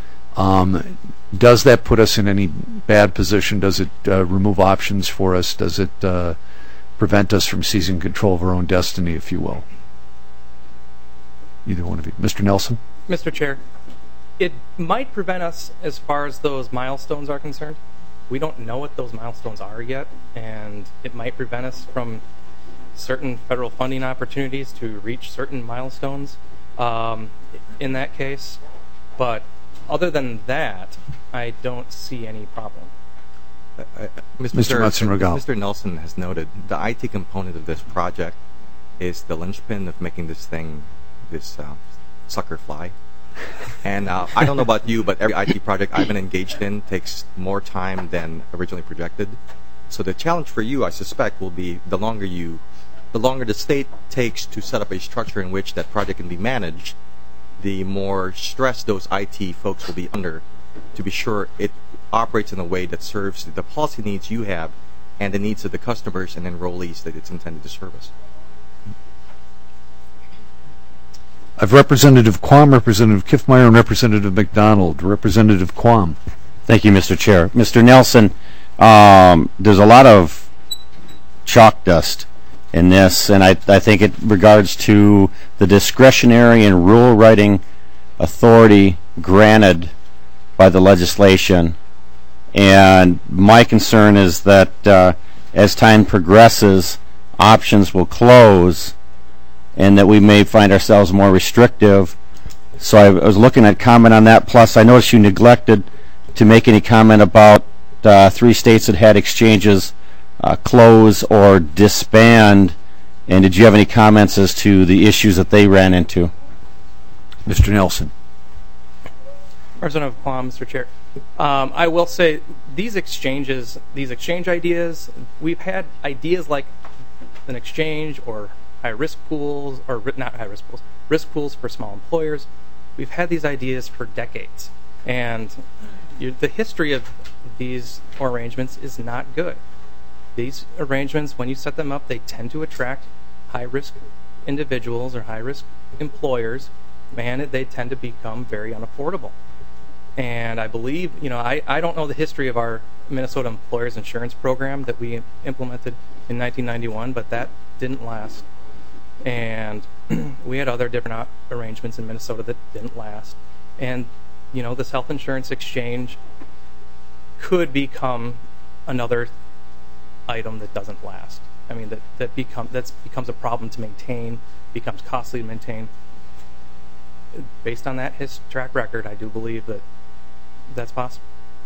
does that put us in any bad position? Does it remove options for us? Does it prevent us from seizing control of our own destiny, if you will? Either one of you. Mr. Nelson? Mr. Chair, it might prevent us as far as those milestones are concerned. We don't know what those milestones are yet, and it might prevent us from certain federal funding opportunities to reach certain milestones in that case. But other than that, I don't see any problem. Mr. Munson-Regala. Mr. Nelson has noted, the IT component of this project is the linchpin of making this sucker fly. And I don't know about you, but every IT project I've been engaged in takes more time than originally projected. So the challenge for you, I suspect, will be the longer the state takes to set up a structure in which that project can be managed, the more stress those IT folks will be under to be sure it operates in a way that serves the policy needs you have and the needs of the customers and enrollees that it's intended to service. I have Representative Quam, Representative Kiffmeyer, and Representative McDonald. Representative Quam. Thank you, Mr. Chair. Mr. Nelson, there's a lot of chalk dust in this, and I think it regards to the discretionary and rule writing authority granted by the legislation. And my concern is that as time progresses, options will close and that we may find ourselves more restrictive. So I was looking at comment on that. Plus, I noticed you neglected to make any comment about 3 states that had exchanges close or disband. And did you have any comments as to the issues that they ran into? Mr. Nelson. Representative Quam, Mr. Chair. I will say these exchange ideas, we've had ideas like an exchange or high-risk pools, or not high-risk pools, risk pools for small employers. We've had these ideas for decades, and the history of these arrangements is not good. These arrangements, when you set them up, they tend to attract high-risk individuals or high-risk employers, and they tend to become very unaffordable. And I believe, I don't know the history of our Minnesota Employers Insurance Program that we implemented in 1991, but that didn't last. And we had other different arrangements in Minnesota that didn't last. And, this health insurance exchange could become another item that doesn't last. I mean, that becomes a problem to maintain, becomes costly to maintain. Based on that track record, I do believe that that's possible.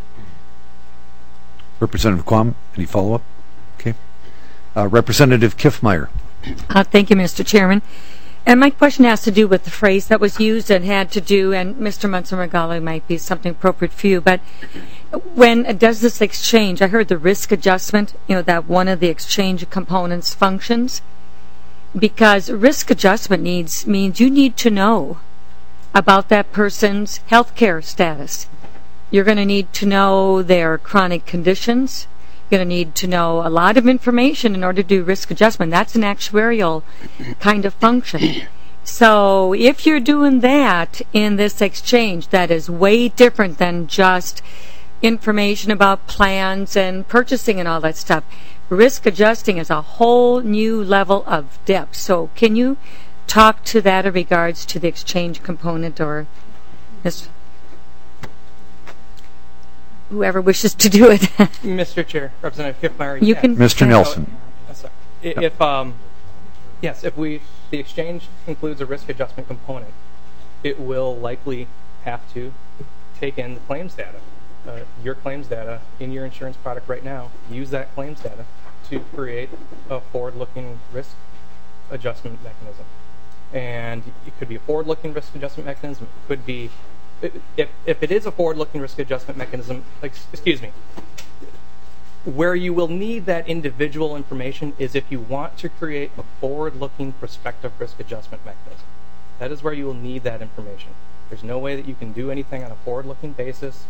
Representative Quam, any follow-up? Okay. Representative Kiffmeyer. Thank you, Mr. Chairman. And my question has to do with the phrase that was used and had to do, and Mr. Munson-Regala might be something appropriate for you, but when does this exchange, I heard the risk adjustment, that one of the exchange components functions, because risk adjustment means you need to know about that person's health care status. You're going to need to know their chronic conditions. You're going to need to know a lot of information in order to do risk adjustment. That's an actuarial kind of function. So if you're doing that in this exchange, that is way different than just information about plans and purchasing and all that stuff. Risk adjusting is a whole new level of depth. So can you talk to that in regards to the exchange component, or whoever wishes to do it? Mr. Chair, Representative Kiffmeyer. You can. Mr. Nelson. Sorry. If the exchange includes a risk adjustment component, it will likely have to take in the claims data, your claims data in your insurance product right now. Use that claims data to create a forward-looking risk adjustment mechanism. And it could be a forward-looking risk adjustment mechanism. It could be if it is a forward-looking risk adjustment mechanism, where you will need that individual information is if you want to create a forward-looking prospective risk adjustment mechanism. That is where you will need that information. There's no way that you can do anything on a forward-looking basis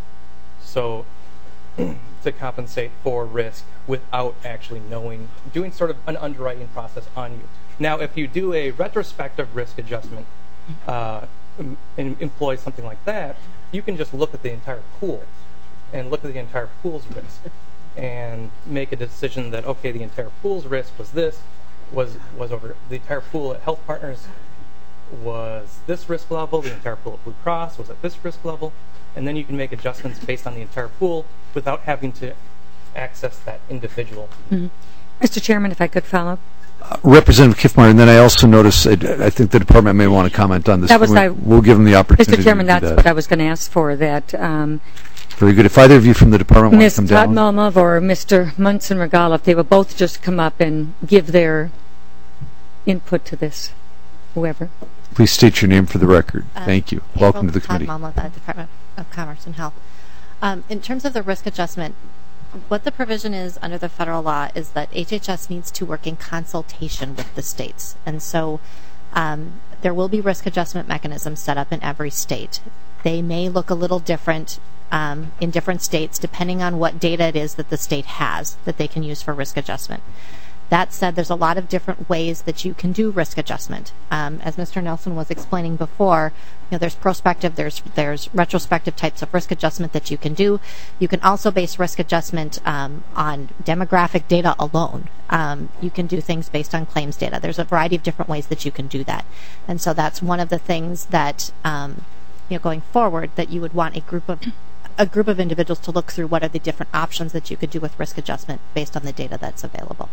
to compensate for risk without actually doing sort of an underwriting process on you. Now, if you do a retrospective risk adjustment and employ something like that, you can just look at the entire pool and look at the entire pool's risk and make a decision that, okay, the entire pool's risk was over the entire pool at Health Partners was this risk level, the entire pool at Blue Cross was at this risk level, and then you can make adjustments based on the entire pool without having to access that individual. Mm-hmm. Mr. Chairman, if I could follow up. Representative Kiffmeyer, and then I also noticed, I think the department may want to comment on this. We'll give them the opportunity. Mr. Chairman, that's what I was going to ask for, that very good. If either of you from the department want to come down. Ms. Todmilmov or Mr. Munson-Regala, if they would both just come up and give their input to this, whoever. Please state your name for the record. Thank you. Welcome to the committee. Todmilmov, Department of Commerce and Health. In terms of the risk adjustment, what the provision is under the federal law is that HHS needs to work in consultation with the states. And so there will be risk adjustment mechanisms set up in every state. They may look a little different in different states depending on what data it is that the state has that they can use for risk adjustment. That said, there's a lot of different ways that you can do risk adjustment. As Mr. Nelson was explaining before, there's prospective, there's retrospective types of risk adjustment that you can do. You can also base risk adjustment on demographic data alone. You can do things based on claims data. There's a variety of different ways that you can do that. And so that's one of the things that, going forward, that you would want a group of individuals to look through what are the different options that you could do with risk adjustment based on the data that's available.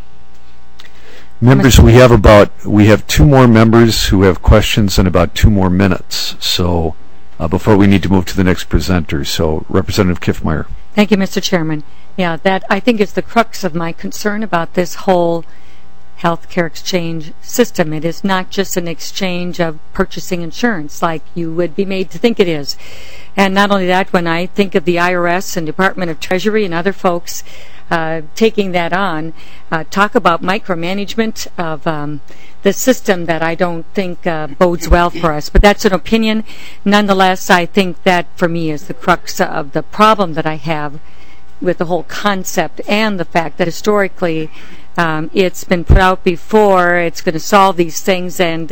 Members, we have two more members who have questions and about 2 more minutes. So before we need to move to the next presenter. So Representative Kiffmeyer. Thank you, Mr. Chairman. Yeah, that I think is the crux of my concern about this whole healthcare exchange system. It is not just an exchange of purchasing insurance like you would be made to think it is. And not only that, when I think of the IRS and Department of Treasury and other folks taking that on, talk about micromanagement of the system that I don't think bodes well for us. But that's an opinion. Nonetheless, I think that for me is the crux of the problem that I have with the whole concept and the fact that historically it's been put out before, it's going to solve these things, and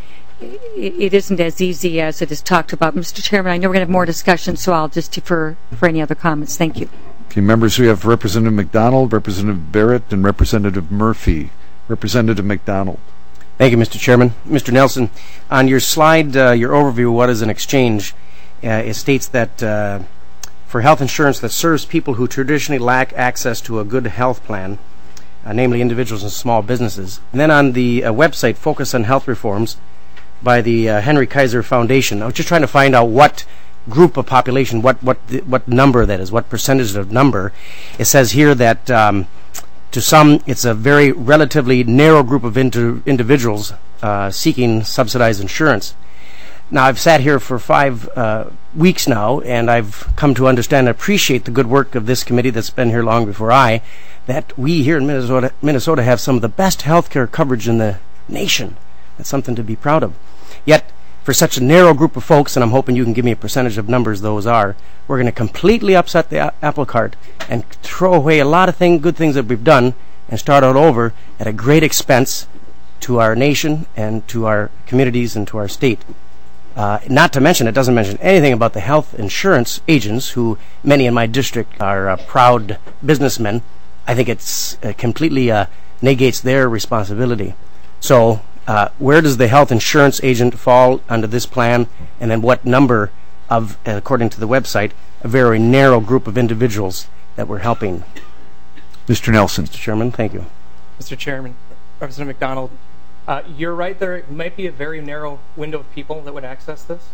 it isn't as easy as it is talked about. Mr. Chairman, I know we're going to have more discussion, so I'll just defer for any other comments. Thank you. Okay, members, we have Representative McDonald, Representative Barrett, and Representative Murphy. Representative McDonald. Thank you, Mr. Chairman. Mr. Nelson, on your slide, your overview, what is an exchange, it states that for health insurance that serves people who traditionally lack access to a good health plan, namely individuals and small businesses. And then on the website, Focus on Health Reforms, by the Henry Kaiser Foundation. I was just trying to find out what group of population, what number that is, what percentage of number. It says here that to some it's a very relatively narrow group of individuals seeking subsidized insurance. Now, I've sat here for 5 weeks now, and I've come to understand and appreciate the good work of this committee that's been here long before I, that we here in Minnesota have some of the best health care coverage in the nation. That's something to be proud of. Yet, for such a narrow group of folks, and I'm hoping you can give me a percentage of numbers those are, we're going to completely upset the apple cart and throw away a lot of good things that we've done and start out over at a great expense to our nation and to our communities and to our state. Not to mention, it doesn't mention anything about the health insurance agents, who many in my district are proud businessmen. I think it's completely negates their responsibility. So where does the health insurance agent fall under this plan, and then what number of, according to the website, a very narrow group of individuals that we're helping? Mr. Nelson. Mr. Chairman, thank you. Mr. Chairman, Representative McDonald, you're right, there might be a very narrow window of people that would access this.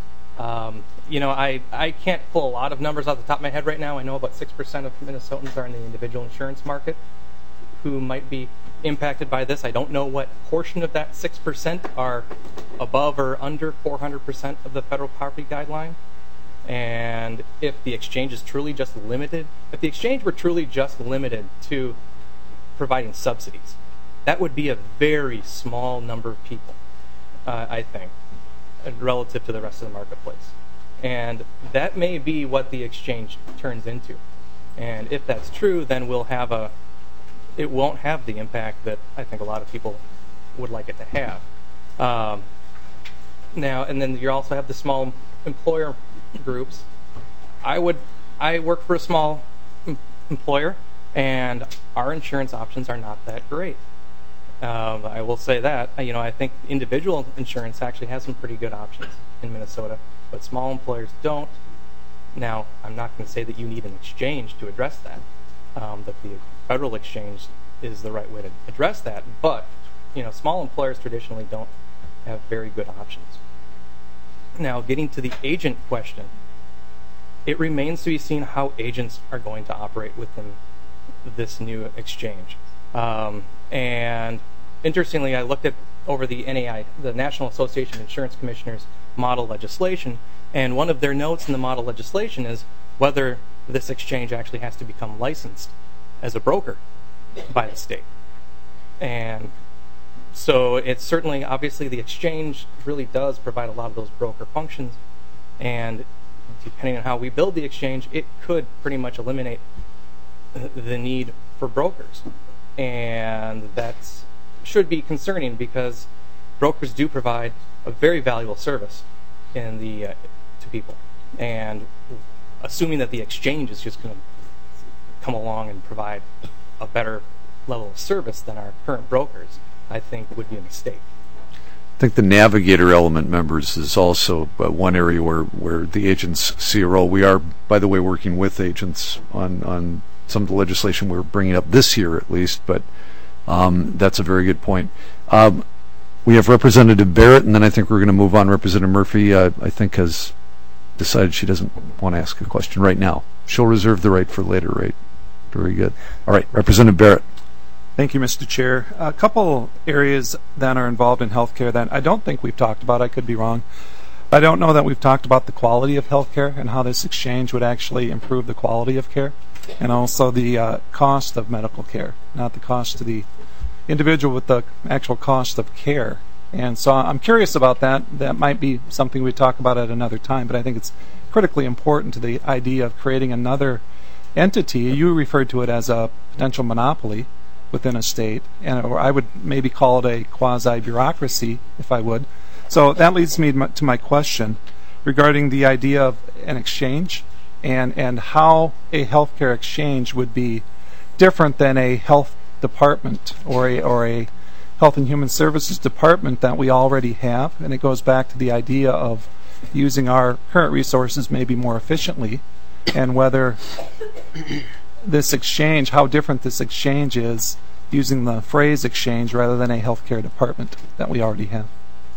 I can't pull a lot of numbers off the top of my head right now. I know about 6% of Minnesotans are in the individual insurance market who might be impacted by this. I don't know what portion of that 6% are above or under 400% of the federal poverty guideline. And if the exchange is truly just limited, if the exchange were truly just limited to providing subsidies, that would be a very small number of people, I think, relative to the rest of the marketplace. And that may be what the exchange turns into. And if that's true, then it won't have the impact that I think a lot of people would like it to have. Now, and then you also have the small employer groups. I work for a small employer, and our insurance options are not that great. I will say that. I think individual insurance actually has some pretty good options in Minnesota, but small employers don't. Now, I'm not going to say that you need an exchange to address that, that the federal exchange is the right way to address that, but small employers traditionally don't have very good options. Now, getting to the agent question, it remains to be seen how agents are going to operate within this new exchange. And interestingly, I looked over the NAI, the National Association of Insurance Commissioners model legislation, and one of their notes in the model legislation is whether this exchange actually has to become licensed as a broker by the state. And so it's certainly, obviously, the exchange really does provide a lot of those broker functions, and depending on how we build the exchange, it could pretty much eliminate the need for brokers. And that should be concerning because brokers do provide a very valuable service to people. And assuming that the exchange is just going to come along and provide a better level of service than our current brokers, I think would be a mistake. I think the navigator element, members, is also one area where the agents see a role. We are, by the way, working with agents on some of the legislation we're bringing up this year at least, but that's a very good point. We have Representative Barrett, and then I think we're going to move on. Representative Murphy, I think, has decided she doesn't want to ask a question right now. She'll reserve the right for later, right? Very good. All right, Representative Barrett. Thank you, Mr. Chair. A couple areas that are involved in healthcare that I don't think we've talked about. I could be wrong. I don't know that we've talked about the quality of healthcare and how this exchange would actually improve the quality of care, and also the cost of medical care, not the cost to the individual, but the actual cost of care. And so I'm curious about that. That might be something we talk about at another time, but I think it's critically important to the idea of creating another entity. You referred to it as a potential monopoly within a state, or I would maybe call it a quasi-bureaucracy, if I would. So that leads me to my question regarding the idea of an exchange and how a healthcare exchange would be different than a health department or a Health and Human Services department that we already have. And it goes back to the idea of using our current resources maybe more efficiently, and whether this exchange, how different this exchange is using the phrase exchange rather than a healthcare department that we already have.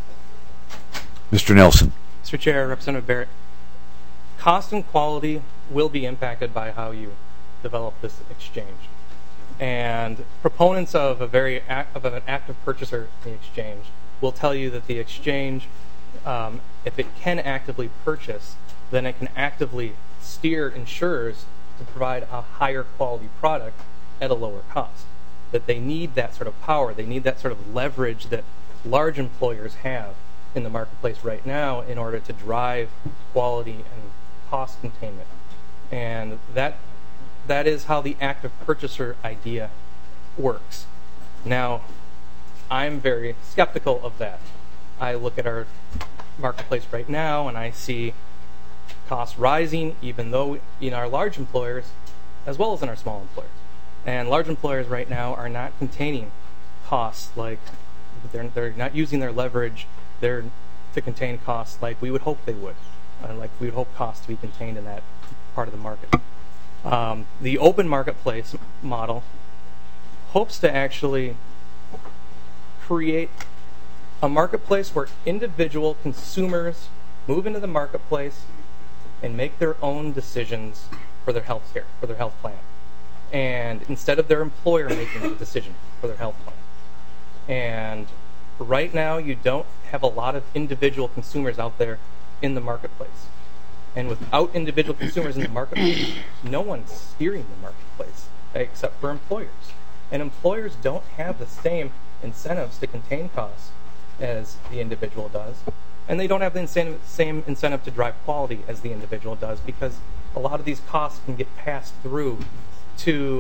Mr. Nelson. Mr. Chair, Representative Barrett, cost and quality will be impacted by how you develop this exchange. And proponents of an active purchaser in the exchange will tell you that the exchange, if it can actively purchase, then it can actively steer insurers to provide a higher quality product at a lower cost. That they need that sort of power, they need that sort of leverage that large employers have in the marketplace right now in order to drive quality and cost containment. And that is how the active purchaser idea works. Now, I'm very skeptical of that. I look at our marketplace right now and I see costs rising, even though in our large employers as well as in our small employers. And large employers right now are not containing costs like they're not using their leverage there to contain costs like we would hope they would, like we would hope costs to be contained in that part of the market. The open marketplace model hopes to actually create a marketplace where individual consumers move into the marketplace and make their own decisions for their health care, for their health plan. And instead of their employer making the decision for their health plan. And right now you don't have a lot of individual consumers out there in the marketplace. And without individual consumers in the marketplace, no one's steering the marketplace except for employers. And employers don't have the same incentives to contain costs as the individual does. And they don't have the same incentive to drive quality as the individual does, because a lot of these costs can get passed through to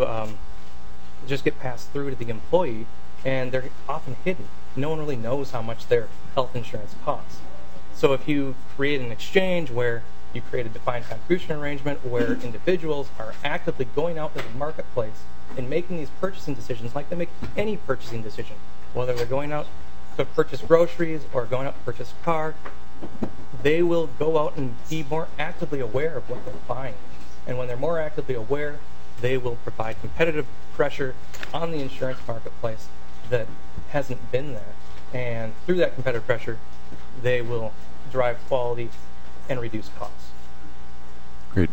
the employee, and they're often hidden. No one really knows how much their health insurance costs. So if you create an exchange where you create a defined contribution arrangement where individuals are actively going out into the marketplace and making these purchasing decisions like they make any purchasing decision, whether they're going out to purchase groceries or going out to purchase a car, they will go out and be more actively aware of what they're buying. And when they're more actively aware, they will provide competitive pressure on the insurance marketplace that hasn't been there. And through that competitive pressure, they will drive quality and reduce costs. Great.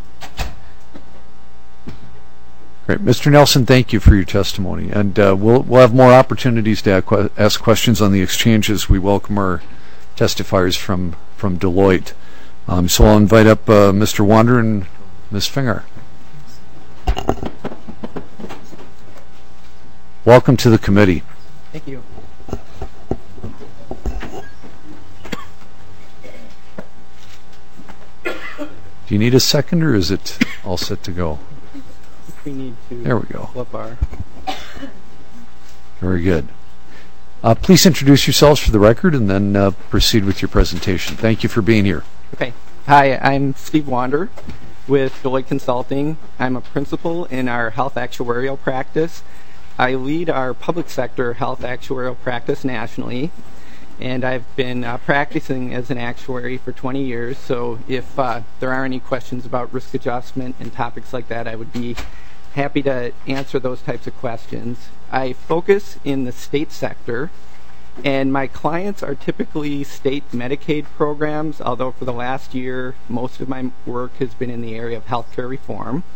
Great. Mr. Nelson, thank you for your testimony. And we'll have more opportunities to ask questions on the exchanges. We welcome our testifiers from Deloitte. So I'll invite up Mr. Wander and Ms. Finger. Welcome to the committee. Thank you. Do you need a second, or is it all set to go? We need to there we go. flip our... Very good. Please introduce yourselves for the record and then proceed with your presentation. Thank you for being here. Okay. Hi, I'm Steve Wander with Deloitte Consulting. I'm a principal in our health actuarial practice. I lead our public sector health actuarial practice nationally, and I've been practicing as an actuary for 20 years, so if there are any questions about risk adjustment and topics like that, I would be happy to answer those types of questions. I focus in the state sector, and my clients are typically state Medicaid programs, although for the last year, most of my work has been in the area of healthcare reform.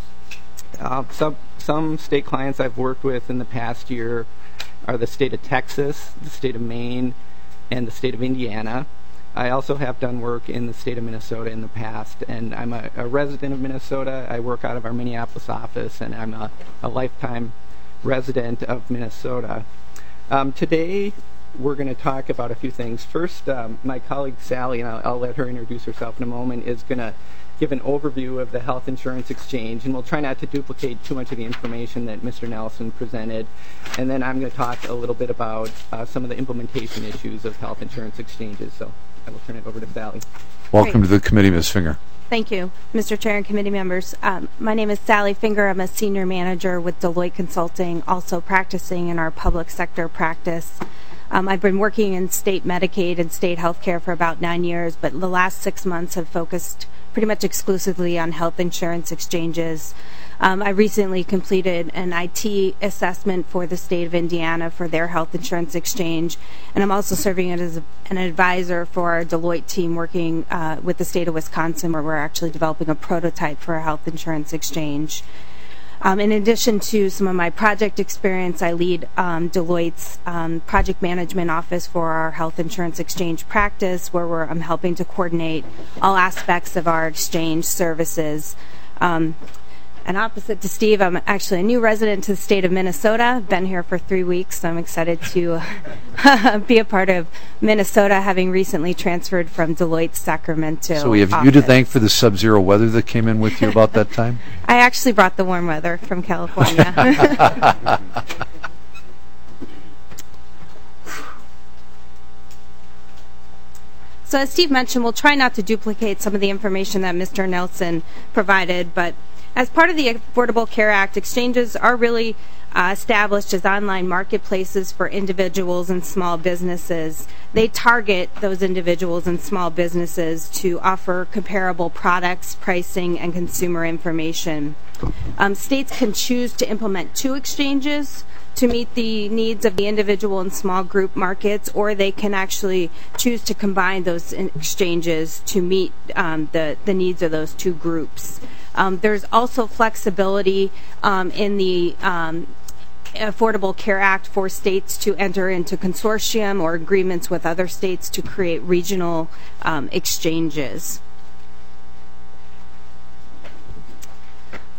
Some state clients I've worked with in the past year are the state of Texas, the state of Maine, and the state of Indiana. I also have done work in the state of Minnesota in the past, and I'm a resident of Minnesota. I work out of our Minneapolis office, and I'm a lifetime resident of Minnesota. Today, we're going to talk about a few things. First, my colleague Sally, and I'll let her introduce herself in a moment, is going to give an overview of the health insurance exchange, and we'll try not to duplicate too much of the information that Mr. Nelson presented. And then I'm going to talk a little bit about some of the implementation issues of health insurance exchanges. So I will turn it over to Sally. Welcome to the committee, Ms. Finger. Thank you, Mr. Chair and committee members. My name is Sally Finger. I'm a senior manager with Deloitte Consulting, also practicing in our public sector practice. I've been working in state Medicaid and state healthcare for about 9 years, but the last 6 months have focused pretty much exclusively on health insurance exchanges. I recently completed an IT assessment for the state of Indiana for their health insurance exchange, and I'm also serving as an advisor for our Deloitte team working with the state of Wisconsin, where we're actually developing a prototype for a health insurance exchange. In addition to some of my project experience, I lead Deloitte's project management office for our health insurance exchange practice, where I'm helping to coordinate all aspects of our exchange services. And opposite to Steve, I'm actually a new resident to the state of Minnesota. I've been here for 3 weeks, so I'm excited to be a part of Minnesota, having recently transferred from Deloitte's Sacramento So we have office. you to thank for the sub-zero weather that came in with you about that time? I actually brought the warm weather from California. So as Steve mentioned, we'll try not to duplicate some of the information that Mr. Nelson provided, but as part of the Affordable Care Act, exchanges are really established as online marketplaces for individuals and small businesses. They target those individuals and small businesses to offer comparable products, pricing, and consumer information. States can choose to implement 2 exchanges to meet the needs of the individual and small group markets, or they can actually choose to combine those exchanges to meet the needs of those 2 groups. There's also flexibility in the Affordable Care Act for states to enter into consortium or agreements with other states to create regional exchanges.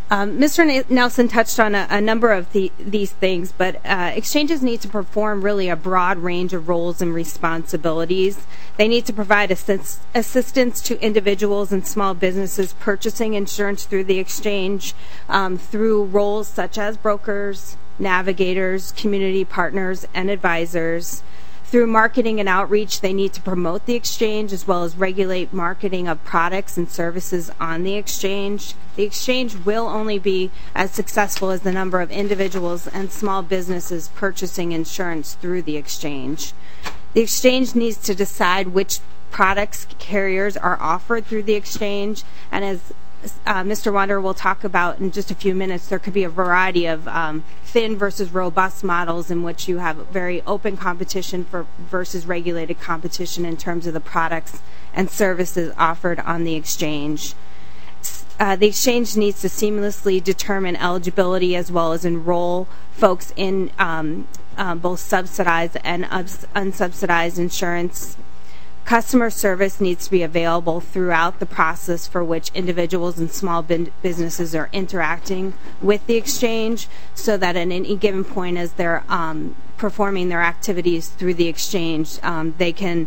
Mr. Nelson touched on a number of these things, but exchanges need to perform really a broad range of roles and responsibilities. They need to provide assistance to individuals and small businesses purchasing insurance through the exchange through roles such as brokers, navigators, community partners, and advisors. Through marketing and outreach, they need to promote the exchange as well as regulate marketing of products and services on the exchange. The exchange will only be as successful as the number of individuals and small businesses purchasing insurance through the exchange. The exchange needs to decide which products carriers are offered through the exchange, and as Mr. Wander will talk about in just a few minutes, there could be a variety of thin versus robust models in which you have very open competition versus regulated competition in terms of the products and services offered on the exchange. The exchange needs to seamlessly determine eligibility as well as enroll folks in both subsidized and unsubsidized insurance. Customer service needs to be available throughout the process for which individuals and small businesses are interacting with the exchange, so that at any given point as they're performing their activities through the exchange, they can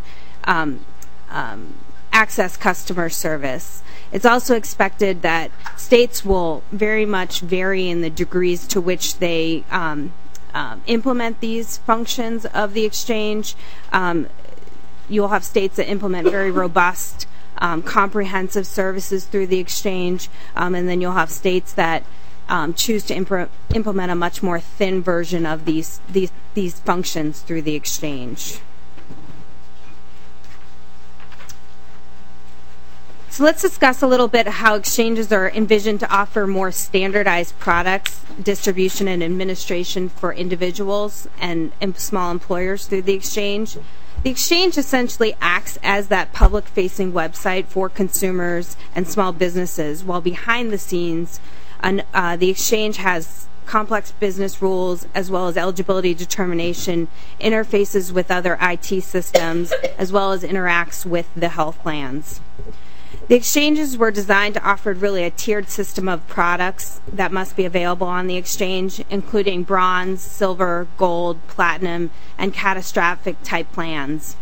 access customer service. It's also expected that states will very much vary in the degrees to which they implement these functions of the exchange. You'll have states that implement very robust, comprehensive services through the exchange, and then you'll have states that choose to implement a much more thin version of these functions through the exchange. So let's discuss a little bit how exchanges are envisioned to offer more standardized products, distribution, and administration for individuals and small employers through the exchange. The exchange essentially acts as that public-facing website for consumers and small businesses, while behind the scenes, the exchange has complex business rules as well as eligibility determination, interfaces with other IT systems, as well as interacts with the health plans. The exchanges were designed to offer really a tiered system of products that must be available on the exchange, including bronze, silver, gold, platinum, and catastrophic type plans.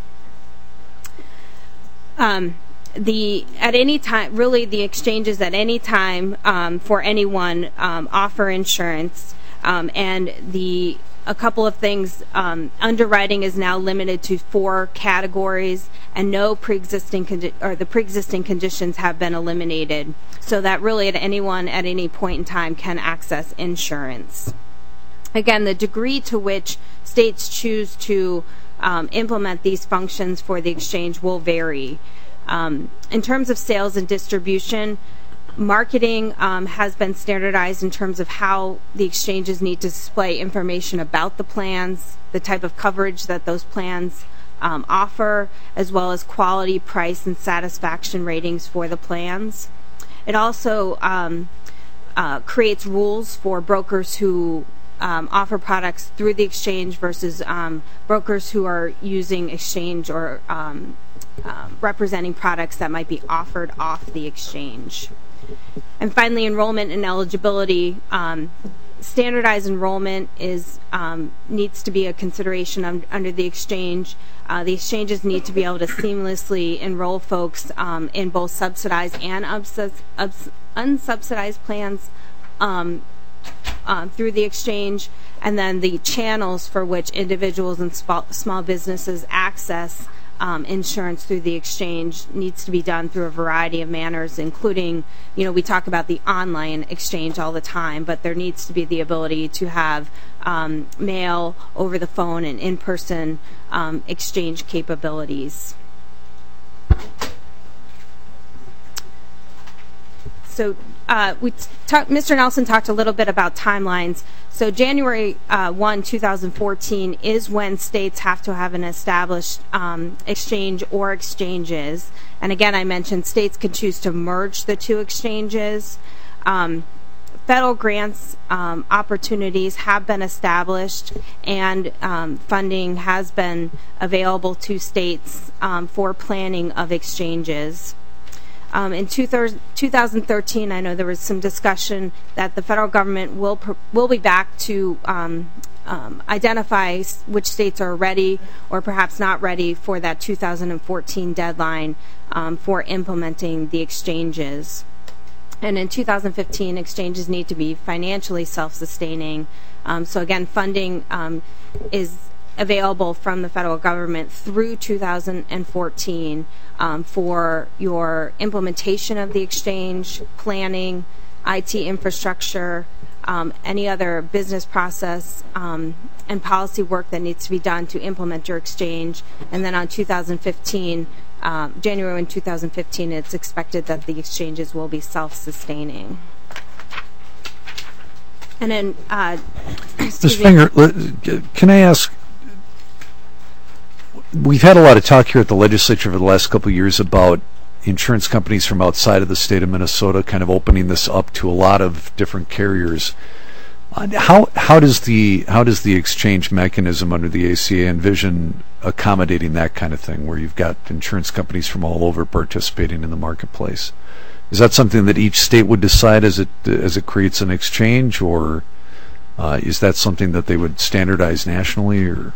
At any time, really, the exchanges at any time for anyone offer insurance, and a couple of things. Underwriting is now limited to 4 categories, and no pre-existing the pre-existing conditions have been eliminated, so that really anyone at any point in time can access insurance. Again, the degree to which states choose to implement these functions for the exchange will vary. In terms of sales and distribution, marketing has been standardized in terms of how the exchanges need to display information about the plans, the type of coverage that those plans offer, as well as quality, price, and satisfaction ratings for the plans. It also creates rules for brokers who offer products through the exchange versus brokers who are using exchange or representing products that might be offered off the exchange. And finally, enrollment and eligibility. Standardized enrollment needs to be a consideration under the exchange. The exchanges need to be able to seamlessly enroll folks in both subsidized and unsubsidized plans through the exchange, and then the channels for which individuals and small businesses access insurance through the exchange needs to be done through a variety of manners, including, we talk about the online exchange all the time, but there needs to be the ability to have mail, over the phone, and in-person exchange capabilities. So Mr. Nelson talked a little bit about timelines. So January 1, 2014 is when states have to have an established exchange or exchanges. And again, I mentioned states can choose to merge the 2 exchanges. Federal grants opportunities have been established, and funding has been available to states for planning of exchanges. In 2013, I know there was some discussion that the federal government will be back to identify which states are ready or perhaps not ready for that 2014 deadline for implementing the exchanges. And in 2015, exchanges need to be financially self-sustaining. So again, funding is available from the federal government through 2014 for your implementation of the exchange, planning, IT infrastructure, any other business process and policy work that needs to be done to implement your exchange. And then on 2015, January 2015, it's expected that the exchanges will be self-sustaining. And then, Ms. Finger, can I ask, we've had a lot of talk here at the legislature over the last couple of years about insurance companies from outside of the state of Minnesota kind of opening this up to a lot of different carriers. How does the exchange mechanism under the ACA envision accommodating that kind of thing, where you've got insurance companies from all over participating in the marketplace? Is that something that each state would decide as it creates an exchange, or is that something that they would standardize nationally? Or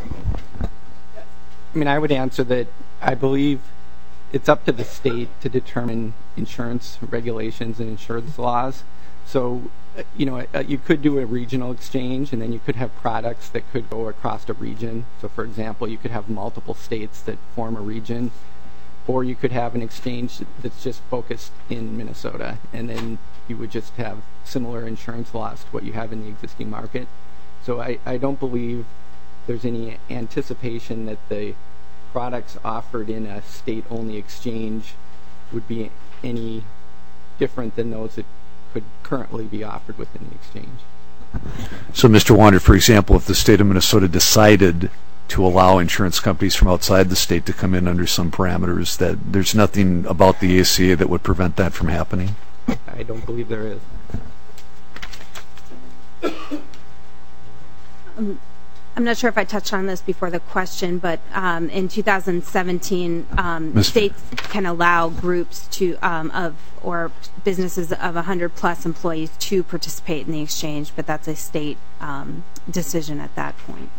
I mean, I would answer that I believe it's up to the state to determine insurance regulations and insurance laws. So, you could do a regional exchange, and then you could have products that could go across a region. So, for example, you could have multiple states that form a region, or you could have an exchange that's just focused in Minnesota, and then you would just have similar insurance laws to what you have in the existing market. So I don't believe there's any anticipation that the products offered in a state-only exchange would be any different than those that could currently be offered within the exchange. So, Mr. Wander, for example, if the state of Minnesota decided to allow insurance companies from outside the state to come in under some parameters, that there's nothing about the ACA that would prevent that from happening? I don't believe there is. I'm not sure if I touched on this before the question, but in 2017, states can allow groups or businesses of 100 plus employees to participate in the exchange, but that's a state decision at that point.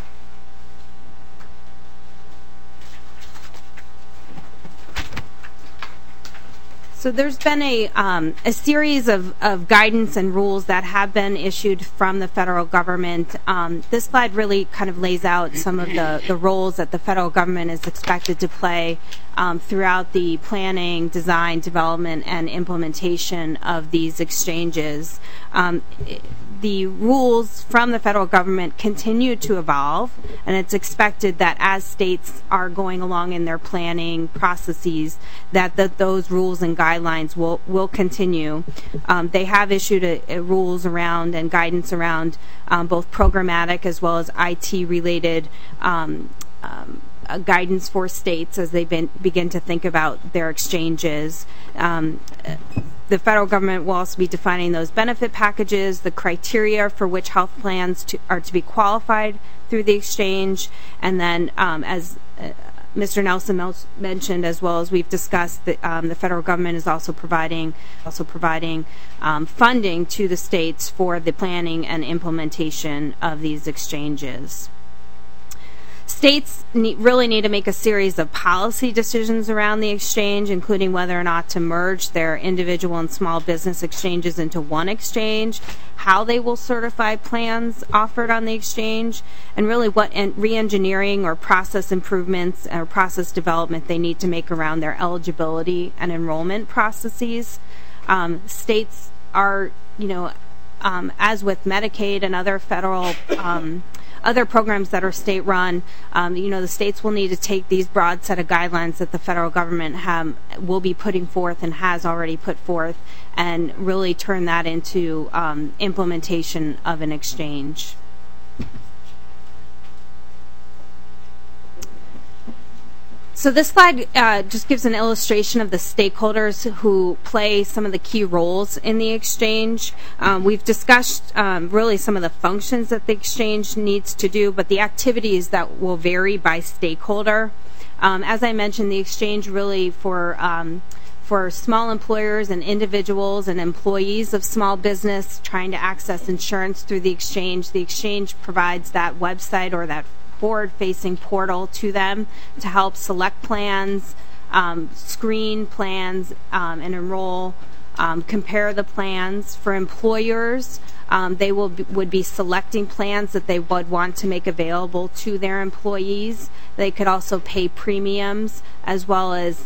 So there's been a series of guidance and rules that have been issued from the federal government. This slide really kind of lays out some of the roles that the federal government is expected to play throughout the planning, design, development, and implementation of these exchanges. The rules from the federal government continue to evolve, and it's expected that as states are going along in their planning processes, that those rules and guidelines will continue. They have issued rules around and guidance around both programmatic as well as IT-related guidance for states as they begin to think about their exchanges. The federal government will also be defining those benefit packages, the criteria for which health plans are to be qualified through the exchange, and then as Mr. Nelson mentioned, as well as we've discussed, the federal government is also providing funding to the states for the planning and implementation of these exchanges. States really need to make a series of policy decisions around the exchange, including whether or not to merge their individual and small business exchanges into one exchange, how they will certify plans offered on the exchange, and really what re-engineering or process improvements or process development they need to make around their eligibility and enrollment processes. States are, as with Medicaid and other federal other programs that are state-run, the states will need to take these broad set of guidelines that the federal government will be putting forth and has already put forth, and really turn that into implementation of an exchange. So this slide just gives an illustration of the stakeholders who play some of the key roles in the exchange. We've discussed really some of the functions that the exchange needs to do, but the activities that will vary by stakeholder. As I mentioned, the exchange really for For small employers and individuals and employees of small business trying to access insurance through the exchange provides that website or that forward-facing portal to them to help select plans, screen plans, and enroll, compare the plans. For employers, they would be selecting plans that they would want to make available to their employees. They could also pay premiums as well as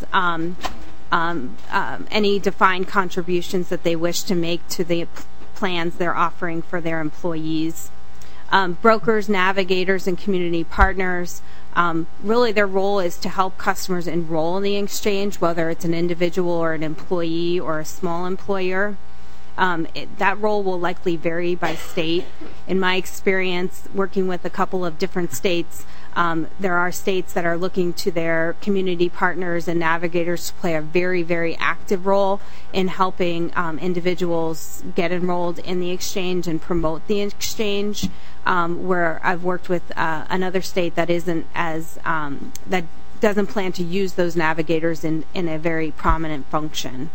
any defined contributions that they wish to make to the plans they're offering for their employees. Brokers, navigators, and community partners, really their role is to help customers enroll in the exchange, whether it's an individual or an employee or a small employer. That role will likely vary by state. In my experience, working with a couple of different states, there are states that are looking to their community partners and navigators to play a very, very active role in helping individuals get enrolled in the exchange and promote the exchange. Where I've worked with another state that isn't as that doesn't plan to use those navigators in a very prominent function.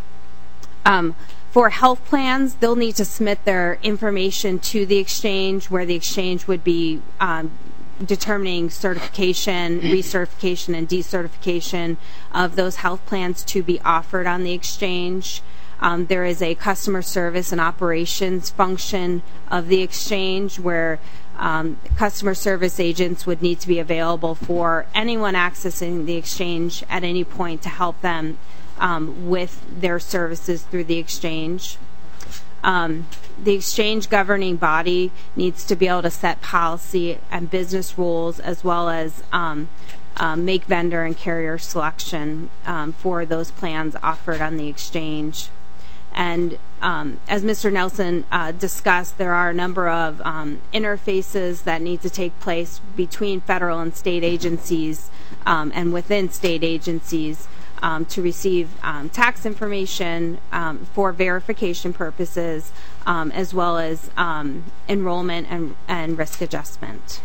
For health plans, they'll need to submit their information to the exchange, where the exchange would be determining certification, recertification, and decertification of those health plans to be offered on the exchange. There is a customer service and operations function of the exchange where customer service agents would need to be available for anyone accessing the exchange at any point to help them with their services through the exchange. The exchange governing body needs to be able to set policy and business rules as well as make vendor and carrier selection for those plans offered on the exchange. And as Mr. Nelson discussed, there are a number of interfaces that need to take place between federal and state agencies and within state agencies to receive tax information for verification purposes, as well as enrollment and risk adjustment.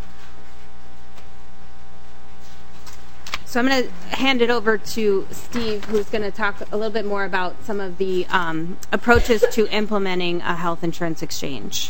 So I'm going to hand it over to Steve, who's going to talk a little bit more about some of the approaches to implementing a health insurance exchange.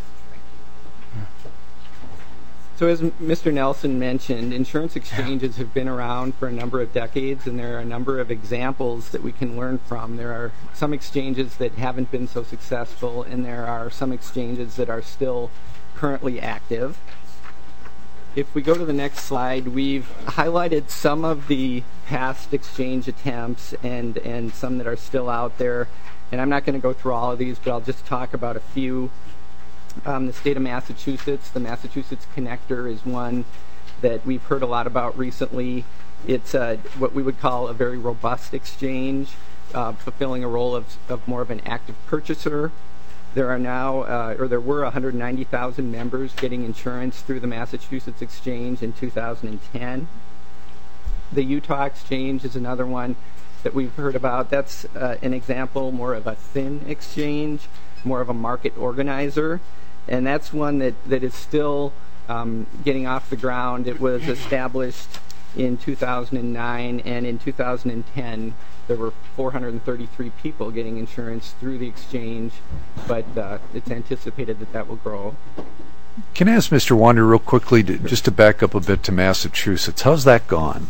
So as Mr. Nelson mentioned, insurance exchanges have been around for a number of decades, and there are a number of examples that we can learn from. There are some exchanges that haven't been so successful, and there are some exchanges that are still currently active. If we go to the next slide, we've highlighted some of the past exchange attempts and some that are still out there. And I'm not going to go through all of these, but I'll just talk about a few. The state of Massachusetts, the Massachusetts Connector is one that we've heard a lot about recently. It's what we would call a very robust exchange, fulfilling a role of more of an active purchaser. There are now, or there were 190,000 members getting insurance through the Massachusetts Exchange in 2010. The Utah Exchange is another one that we've heard about. That's an example, more of a thin exchange, more of a market organizer. And that's one that is still getting off the ground. It was established in 2009, and in 2010 there were 433 people getting insurance through the exchange, but it's anticipated that that will grow. Can I ask Mr. Wander real quickly, just to back up a bit to Massachusetts, how's that gone?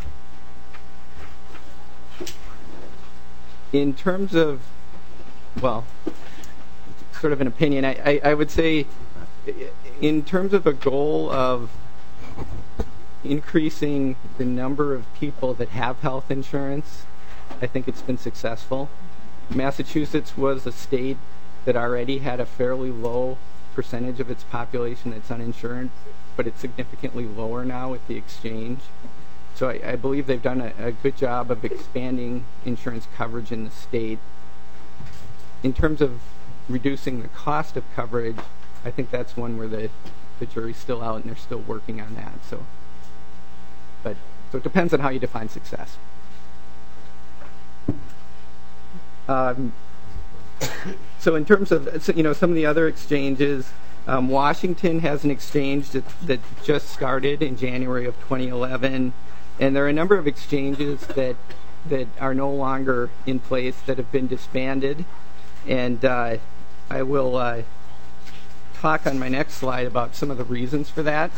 In terms of, well, sort of an opinion, I would say in terms of a goal of increasing the number of people that have health insurance, I think it's been successful. Massachusetts was a state that already had a fairly low percentage of its population that's uninsured, but it's significantly lower now with the exchange. So I believe they've done a good job of expanding insurance coverage in the state. In terms of reducing the cost of coverage, I think that's one where the jury's still out and they're still working on that. So it depends on how you define success. So in terms of some of the other exchanges, Washington has an exchange that just started in January of 2011, and there are a number of exchanges that that are no longer in place, that have been disbanded. And I will talk on my next slide about some of the reasons for that.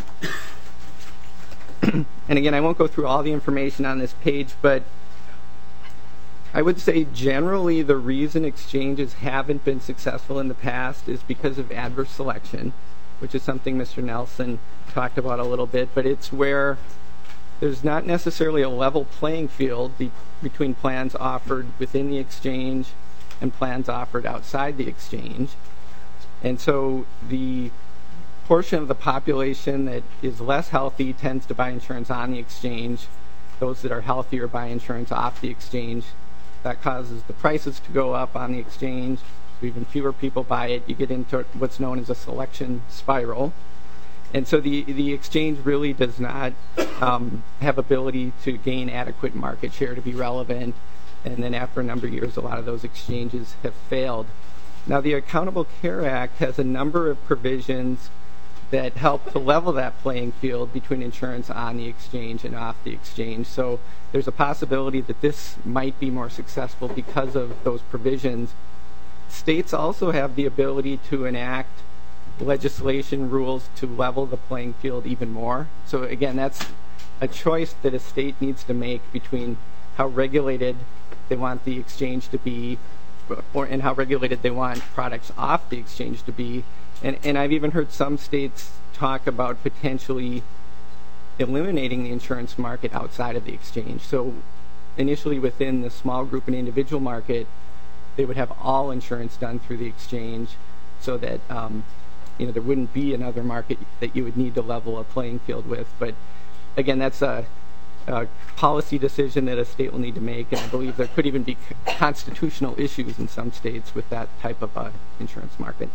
And again, I won't go through all the information on this page, but I would say generally the reason exchanges haven't been successful in the past is because of adverse selection, which is something Mr. Nelson talked about a little bit, but it's where there's not necessarily a level playing field between plans offered within the exchange and plans offered outside the exchange. And so the portion of the population that is less healthy tends to buy insurance on the exchange. Those that are healthier buy insurance off the exchange. That causes the prices to go up on the exchange. So even fewer people buy it. You get into what's known as a selection spiral. And so the exchange really does not have ability to gain adequate market share to be relevant. And then after a number of years, a lot of those exchanges have failed. Now, the Accountable Care Act has a number of provisions that help to level that playing field between insurance on the exchange and off the exchange. So there's a possibility that this might be more successful because of those provisions. States also have the ability to enact legislation rules to level the playing field even more. So again, that's a choice that a state needs to make between how regulated they want the exchange to be and how regulated they want products off the exchange to be. And I've even heard some states talk about potentially eliminating the insurance market outside of the exchange. So initially within the small group and individual market, they would have all insurance done through the exchange so that there wouldn't be another market that you would need to level a playing field with. But again, that's a policy decision that a state will need to make, and I believe there could even be constitutional issues in some states with that type of insurance market.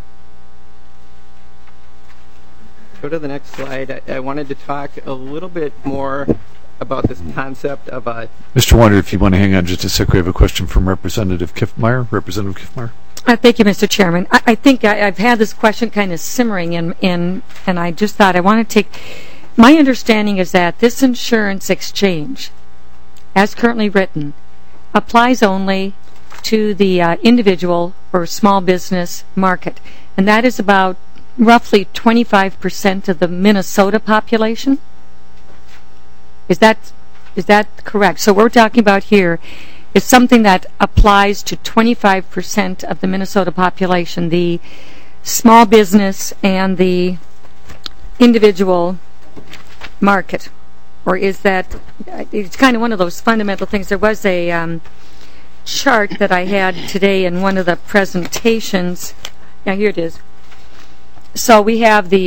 Go to the next slide. I wanted to talk a little bit more about this concept of Mr. Wander, if you want to hang on just a sec, we have a question from Representative Kiffmeyer. Representative Kiffmeyer. Thank you, Mr. Chairman. I think I've had this question kind of simmering, and I just thought I want to take... My understanding is that this insurance exchange, as currently written, applies only to the individual or small business market, and that is about roughly 25% of the Minnesota population. Is that correct? So what we're talking about here is something that applies to 25% of the Minnesota population, the small business and the individual market. Or is that, it's kind of one of those fundamental things. There was a chart that I had today in one of the presentations. Now here it is. So we have the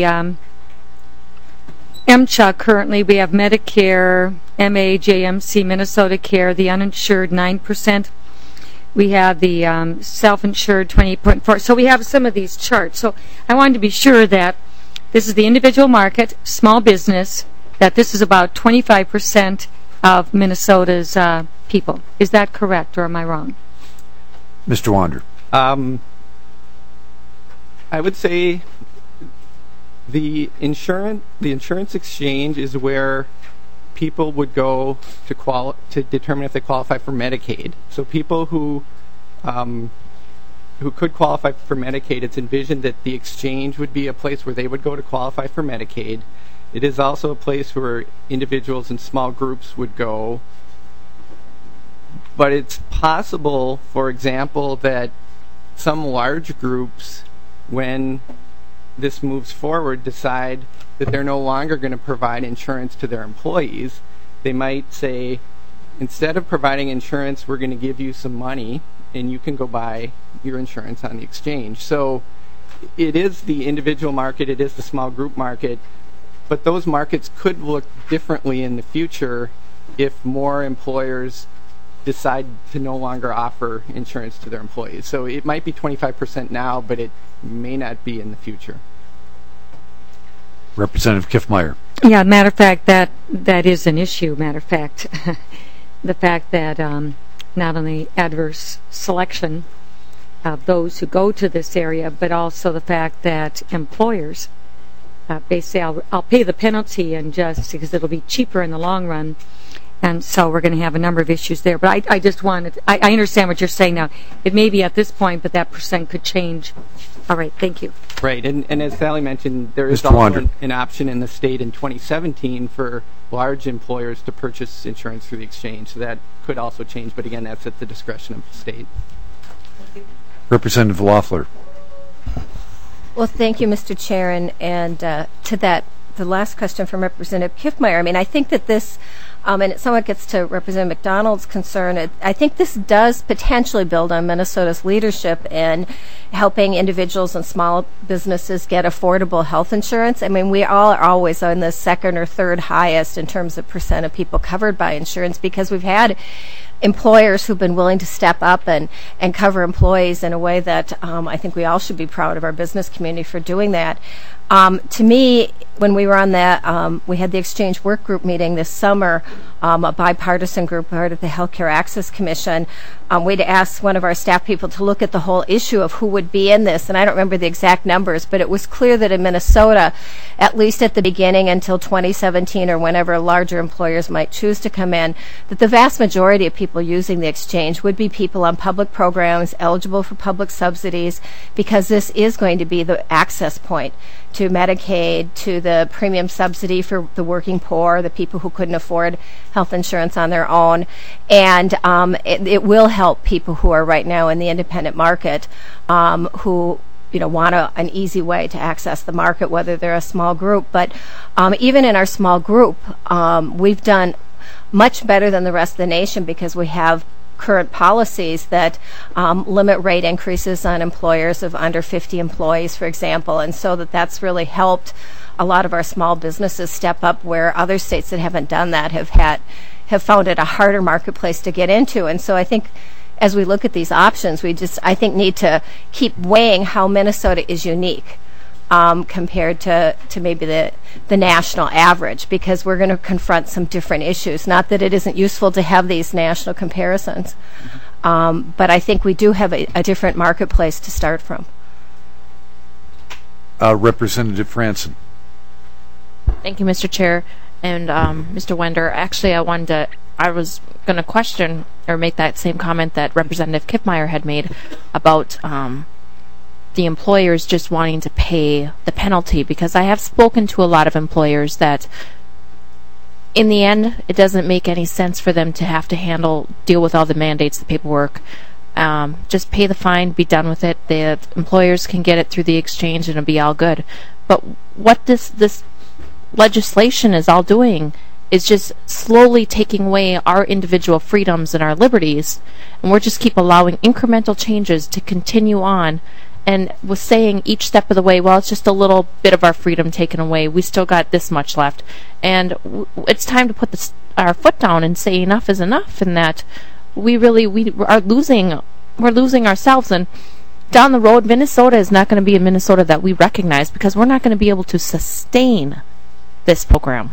MCHA currently, we have Medicare, MA, JMC, Minnesota Care, the uninsured 9%. We have the self-insured 28.4%. So we have some of these charts. So I wanted to be sure that this is the individual market, small business, that this is about 25% of Minnesota's people. Is that correct, or am I wrong? Mr. Wander. I would say the insurance exchange is where people would go to determine if they qualify for Medicaid. So people who could qualify for Medicaid, it's envisioned that the exchange would be a place where they would go to qualify for Medicaid. It is also a place where individuals and small groups would go. But it's possible, for example, that some large groups, when this moves forward, decide that they're no longer going to provide insurance to their employees. They might say, instead of providing insurance, we're going to give you some money and you can go buy your insurance on the exchange. So it is the individual market, it is the small group market, but those markets could look differently in the future if more employers decide to no longer offer insurance to their employees. So it might be 25% now, but it may not be in the future. Representative Kiffmeyer. Yeah, matter of fact, that is an issue. Matter of fact, the fact that not only adverse selection of those who go to this area, but also the fact that employers, they say, I'll pay the penalty and just because it'll be cheaper in the long run. And so we're going to have a number of issues there. But I just wanted, I understand what you're saying now. It may be at this point, but that percent could change. All right, thank you. Right, and as Sally mentioned, there is Mr. also Wander. an option in the state in 2017 for large employers to purchase insurance through the exchange. So that could also change, but again, that's at the discretion of the state. Representative Loeffler. Well, thank you, Mr. Chair, and to that, the last question from Representative Kiffmeyer. I mean, I think that this, and it somewhat gets to Representative McDonald's concern, I think this does potentially build on Minnesota's leadership in helping individuals and small businesses get affordable health insurance. I mean, we all are always on the second or third highest in terms of percent of people covered by insurance because we've had employers who've been willing to step up and cover employees in a way that I think we all should be proud of our business community for doing that. To me, when we were on that, we had the Exchange Work Group meeting this summer, a bipartisan group part of the Healthcare Access Commission. We'd asked one of our staff people to look at the whole issue of who would be in this, and I don't remember the exact numbers, but it was clear that in Minnesota, at least at the beginning until 2017 or whenever larger employers might choose to come in, that the vast majority of people using the exchange would be people on public programs, eligible for public subsidies, because this is going to be the access point to Medicaid, to the premium subsidy for the working poor, the people who couldn't afford health insurance on their own. And it will help people who are right now in the independent market who want an easy way to access the market, whether they're a small group. But even in our small group, we've done much better than the rest of the nation because we have current policies that limit rate increases on employers of under 50 employees, for example, and so that's really helped a lot of our small businesses step up where other states that haven't done that have found it a harder marketplace to get into. And so I think as we look at these options, we just, I think, need to keep weighing how Minnesota is unique compared to maybe the national average, because we're going to confront some different issues. Not that it isn't useful to have these national comparisons, but I think we do have a different marketplace to start from. Representative Franson. Thank you, Mr. Chair. And Mr. Wender, actually I was going to question or make that same comment that Representative Kiffmeyer had made about the employers just wanting to pay the penalty, because I have spoken to a lot of employers that in the end it doesn't make any sense for them to have to deal with all the mandates, the paperwork. Just pay the fine, be done with it. The employers can get it through the exchange and it'll be all good. But what this legislation is all doing is just slowly taking away our individual freedoms and our liberties, and we're just keep allowing incremental changes to continue on, and was saying each step of the way, well, it's just a little bit of our freedom taken away. We still got this much left, and it's time to put our foot down and say enough is enough, and that we are losing. We're losing ourselves, and down the road, Minnesota is not going to be a Minnesota that we recognize, because we're not going to be able to sustain this program.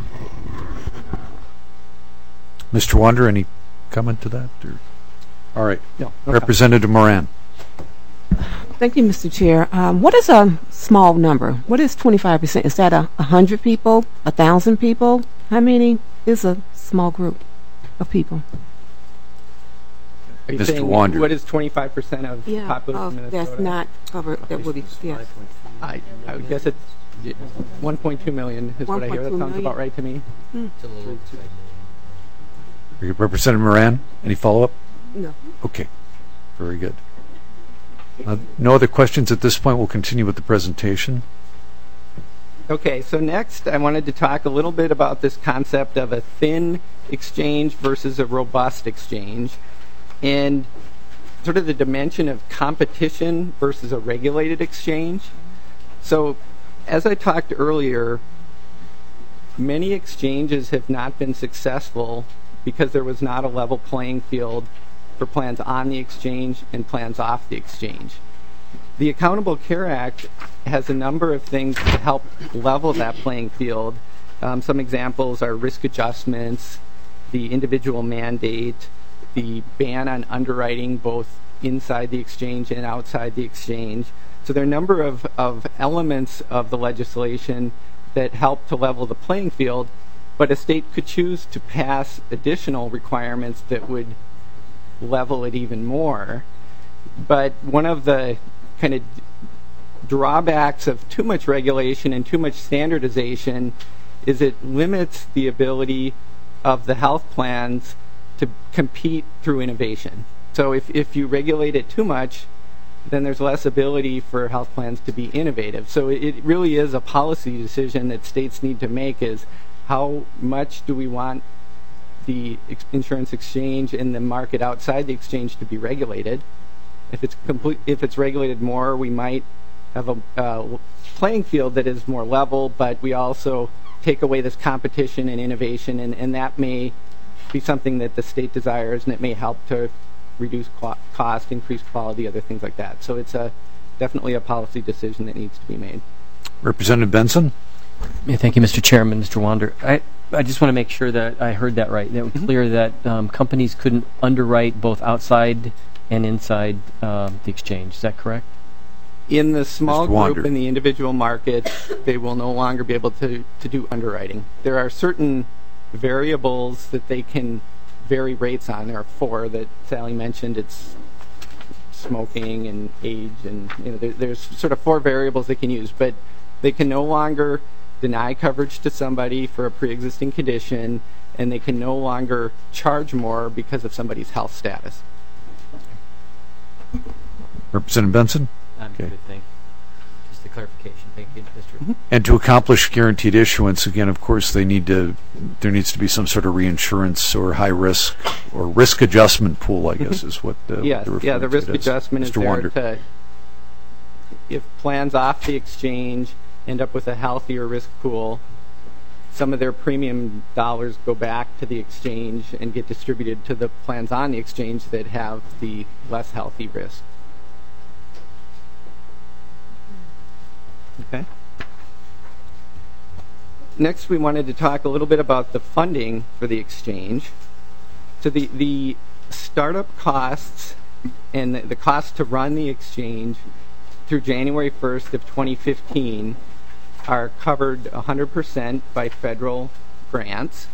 Mr. Wander, any comment to that? Or? All right. No, okay. Representative Moran. Thank you, Mr. Chair. What is a small number? What is 25%? Is that 100 people, 1,000 people? How many is a small group of people? Are you Mr. saying Wander. what is 25% of the population of Minnesota? That's not covered. That would be, yes. I would guess it's 1.2 million is what I hear. That sounds about right to me. It's a little Representative Moran, any follow-up? No. Okay. Very good. No other questions at this point. We'll continue with the presentation. Okay, so next I wanted to talk a little bit about this concept of a thin exchange versus a robust exchange, and sort of the dimension of competition versus a regulated exchange. So as I talked earlier, many exchanges have not been successful because there was not a level playing field for plans on the exchange and plans off the exchange. The Accountable Care Act has a number of things to help level that playing field. Some examples are risk adjustments, the individual mandate, the ban on underwriting both inside the exchange and outside the exchange. So there are a number of elements of the legislation that help to level the playing field. But a state could choose to pass additional requirements that would level it even more. But one of the kind of drawbacks of too much regulation and too much standardization is it limits the ability of the health plans to compete through innovation. So if you regulate it too much, then there's less ability for health plans to be innovative. So it really is a policy decision that states need to make, is how much do we want the insurance exchange and the market outside the exchange to be regulated. If it's regulated more, we might have a playing field that is more level, but we also take away this competition and innovation, and that may be something that the state desires, and it may help to reduce cost, increase quality, other things like that. So it's definitely a policy decision that needs to be made. Representative Benson? Yeah, thank you, Mr. Chairman, Mr. Wander. I just want to make sure that I heard that right. That was clear that companies couldn't underwrite both outside and inside the exchange. Is that correct? In the small group, in the individual market, they will no longer be able to do underwriting. There are certain variables that they can vary rates on. There are 4 that Sally mentioned. It's smoking and age, and there's sort of 4 variables they can use, but they can no longer deny coverage to somebody for a pre-existing condition, and they can no longer charge more because of somebody's health status. Representative Benson? I'm good, thank you. Just a clarification. Thank you, Mr. And to accomplish guaranteed issuance, again, of course, there needs to be some sort of reinsurance or high risk or risk adjustment pool, I guess, is what the the risk adjustment is there to, if plans off the exchange end up with a healthier risk pool, some of their premium dollars go back to the exchange and get distributed to the plans on the exchange that have the less healthy risk. Okay. Next, we wanted to talk a little bit about the funding for the exchange. So the startup costs and the cost to run the exchange through January 1st of 2015 are covered 100% by federal grants.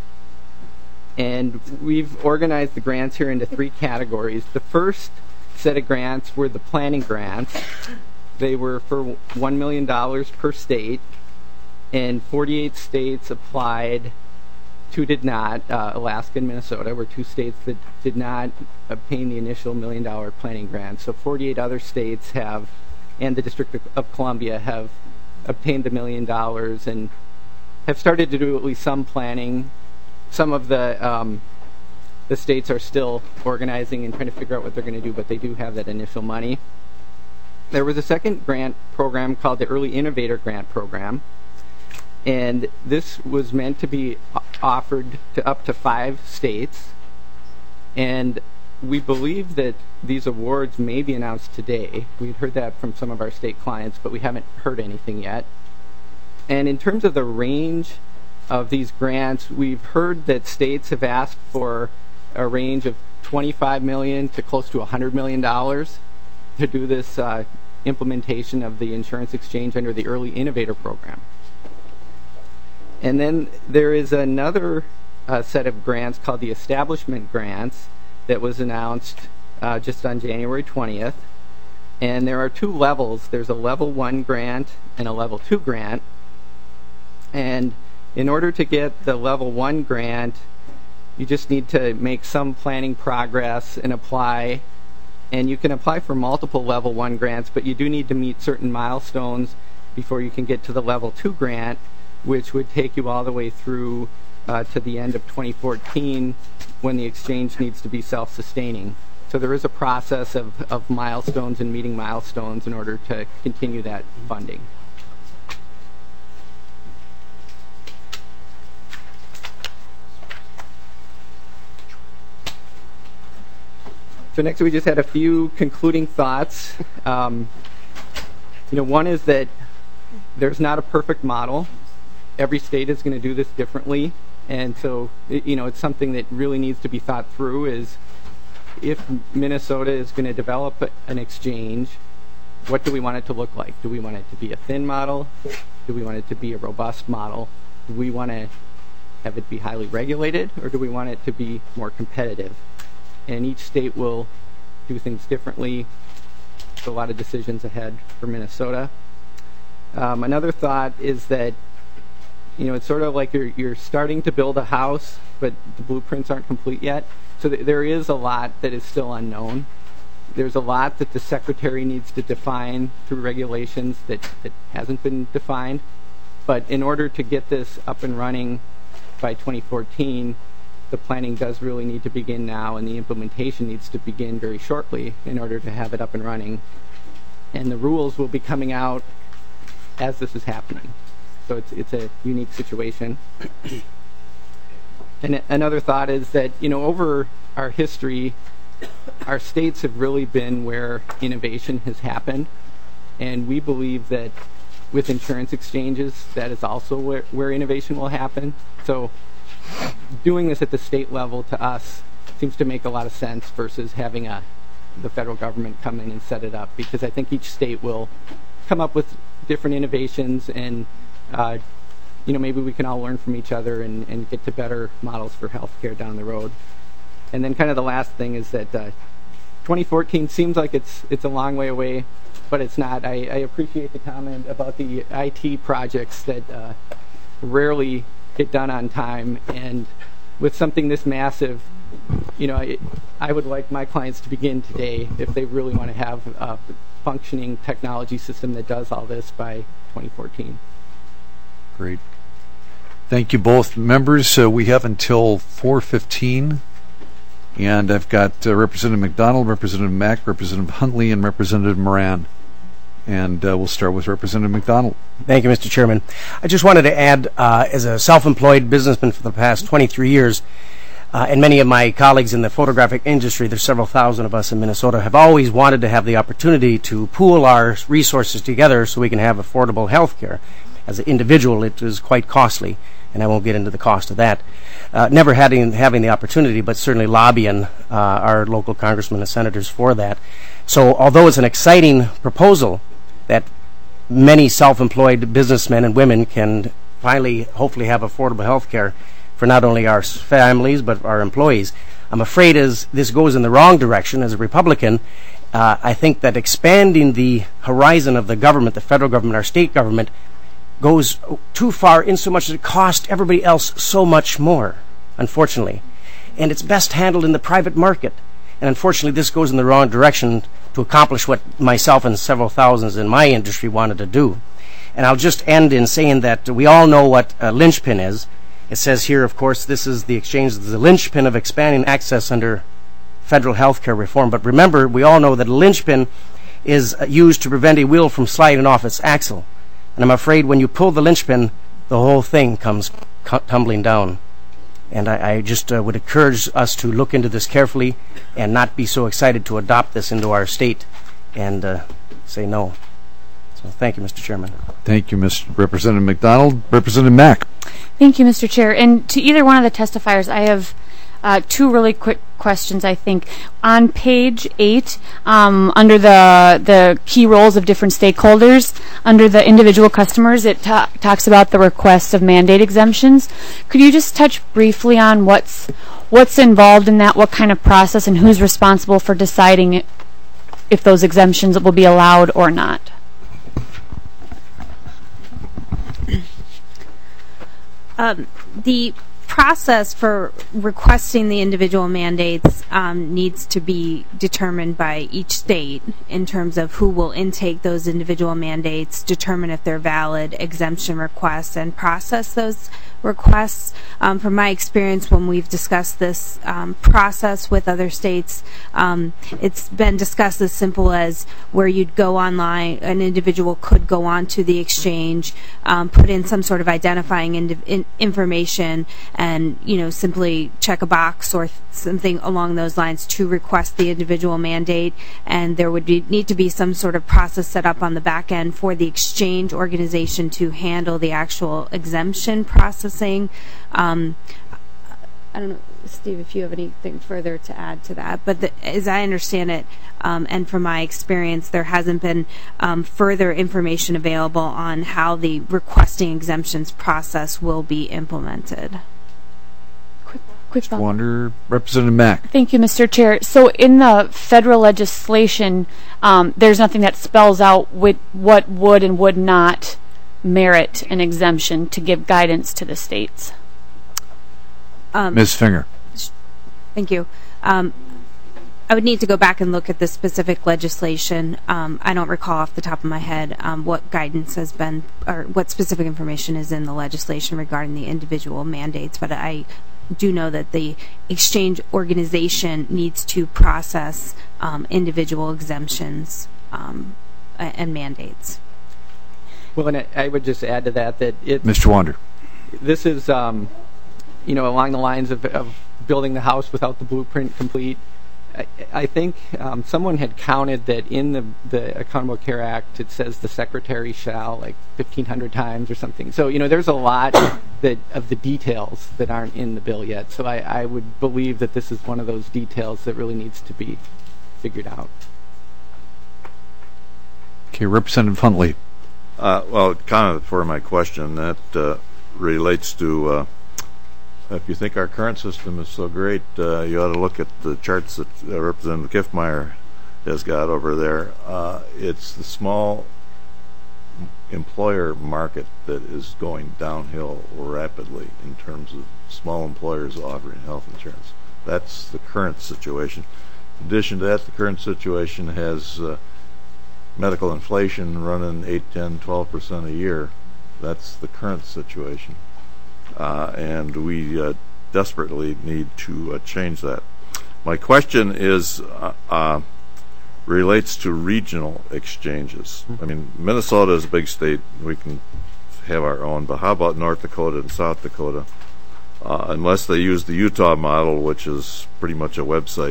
And we've organized the grants here into 3 categories. The first set of grants were the planning grants. They were for $1 million per state, and 48 states applied, 2 did not. Alaska and Minnesota were 2 states that did not obtain the initial $1 million planning grant. So 48 other states have, and the District of Columbia, have obtained the $1 million and have started to do at least some planning. Some of the states are still organizing and trying to figure out what they're going to do, but they do have that initial money. There was a second grant program called the Early Innovator Grant Program, and this was meant to be offered to up to 5 states, and we believe that these awards may be announced today. We've heard that from some of our state clients, but we haven't heard anything yet. And in terms of the range of these grants, we've heard that states have asked for a range of $25 million to close to $100 million to do this implementation of the insurance exchange under the Early Innovator Program. And then there is another set of grants called the Establishment Grants that was announced just on January 20th. And there are 2 levels. There's a Level 1 grant and a Level 2 grant. And in order to get the Level 1 grant, you just need to make some planning progress and apply. And you can apply for multiple Level 1 grants, but you do need to meet certain milestones before you can get to the Level 2 grant, which would take you all the way through to the end of 2014 when the exchange needs to be self-sustaining. So there is a process of milestones and meeting milestones in order to continue that funding. So next we just had a few concluding thoughts. One is that there's not a perfect model. Every state is going to do this differently. And so, it's something that really needs to be thought through, is if Minnesota is going to develop an exchange, what do we want it to look like? Do we want it to be a thin model? Do we want it to be a robust model? Do we want to have it be highly regulated, or do we want it to be more competitive? And each state will do things differently. There's a lot of decisions ahead for Minnesota. Another thought is that, it's sort of like you're starting to build a house, but the blueprints aren't complete yet. So there is a lot that is still unknown. There's a lot that the Secretary needs to define through regulations that hasn't been defined. But in order to get this up and running by 2014, the planning does really need to begin now, and the implementation needs to begin very shortly in order to have it up and running. And the rules will be coming out as this is happening. So it's a unique situation. And another thought is that, over our history, our states have really been where innovation has happened. And we believe that with insurance exchanges, that is also where innovation will happen. So doing this at the state level, to us, seems to make a lot of sense versus having the federal government come in and set it up, because I think each state will come up with different innovations, and maybe we can all learn from each other and get to better models for healthcare down the road. And then kind of the last thing is that 2014 seems like it's a long way away, but it's not. I appreciate the comment about the IT projects that rarely get done on time, and with something this massive, I would like my clients to begin today if they really want to have a functioning technology system that does all this by 2014. Great. Thank you both members. We have until 4:15, and I've got Representative McDonald, Representative Mack, Representative Huntley, and Representative Moran. And we'll start with Representative McDonald. Thank you, Mr. Chairman. I just wanted to add, as a self-employed businessman for the past 23 years, and many of my colleagues in the photographic industry, there's several thousand of us in Minnesota, have always wanted to have the opportunity to pool our resources together so we can have affordable health care. As an individual, it is quite costly, and I won't get into the cost of that. Never having the opportunity, but certainly lobbying our local congressmen and senators for that. So although it's an exciting proposal that many self-employed businessmen and women can finally, hopefully, have affordable health care for not only our families but our employees, I'm afraid as this goes in the wrong direction, as a Republican, I think that expanding the horizon of the government, the federal government, our state government, goes too far in so much as it costs everybody else so much more, unfortunately. And it's best handled in the private market. And unfortunately, this goes in the wrong direction to accomplish what myself and several thousands in my industry wanted to do. And I'll just end in saying that we all know what a linchpin is. It says here, of course, this is the exchange, the linchpin of expanding access under federal health care reform. But remember, we all know that a linchpin is used to prevent a wheel from sliding off its axle. And I'm afraid when you pull the linchpin, the whole thing comes tumbling down. And I just would encourage us to look into this carefully and not be so excited to adopt this into our state and say no. So thank you, Mr. Chairman. Thank you, Representative McDonald. Representative Mack. Thank you, Mr. Chair. And to either one of the testifiers, I have two really quick questions, I think. On page 8, under the key roles of different stakeholders, under the individual customers, it talks about the requests of mandate exemptions. Could you just touch briefly on what's involved in that, what kind of process, and who's responsible for deciding if those exemptions will be allowed or not? The process for requesting the individual mandates needs to be determined by each state in terms of who will intake those individual mandates, determine if they're valid exemption requests, and process those requests. From my experience, when we've discussed this process with other states, it's been discussed as simple as where you'd go online, an individual could go on to the exchange, put in some sort of identifying information, and simply check a box or something along those lines to request the individual mandate, and there would need to be some sort of process set up on the back end for the exchange organization to handle the actual exemption processing. I don't know, Steve, if you have anything further to add to that, but as I understand it, and from my experience, there hasn't been further information available on how the requesting exemptions process will be implemented. Quick thought. Wonder, Representative Mack. Thank you, Mr. Chair. So in the federal legislation, there's nothing that spells out what would and would not merit an exemption to give guidance to the states. Ms. Finger. Thank you. I would need to go back and look at the specific legislation. I don't recall off the top of my head what guidance has been, or what specific information is in the legislation regarding the individual mandates, but I do know that the exchange organization needs to process individual exemptions and mandates. Well, and I would just add to that Mr. Wander. This is, along the lines of building the house without the blueprint complete. I think someone had counted that in the Accountable Care Act, it says the secretary shall, like 1,500 times or something. So, there's a lot of the details that aren't in the bill yet. So I would believe that this is one of those details that really needs to be figured out. Okay, Representative Huntley. Well, kind of for my question, that relates to if you think our current system is so great, you ought to look at the charts that Representative Kiffmeyer has got over there. It's the small employer market that is going downhill rapidly in terms of small employers offering health insurance. That's the current situation. In addition to that, the current situation has medical inflation running 8, 10, 12% a year. That's the current situation. And we desperately need to change that. My question is relates to regional exchanges. I mean, Minnesota is a big state. We can have our own, but how about North Dakota and South Dakota? Unless they use the Utah model, which is pretty much a website.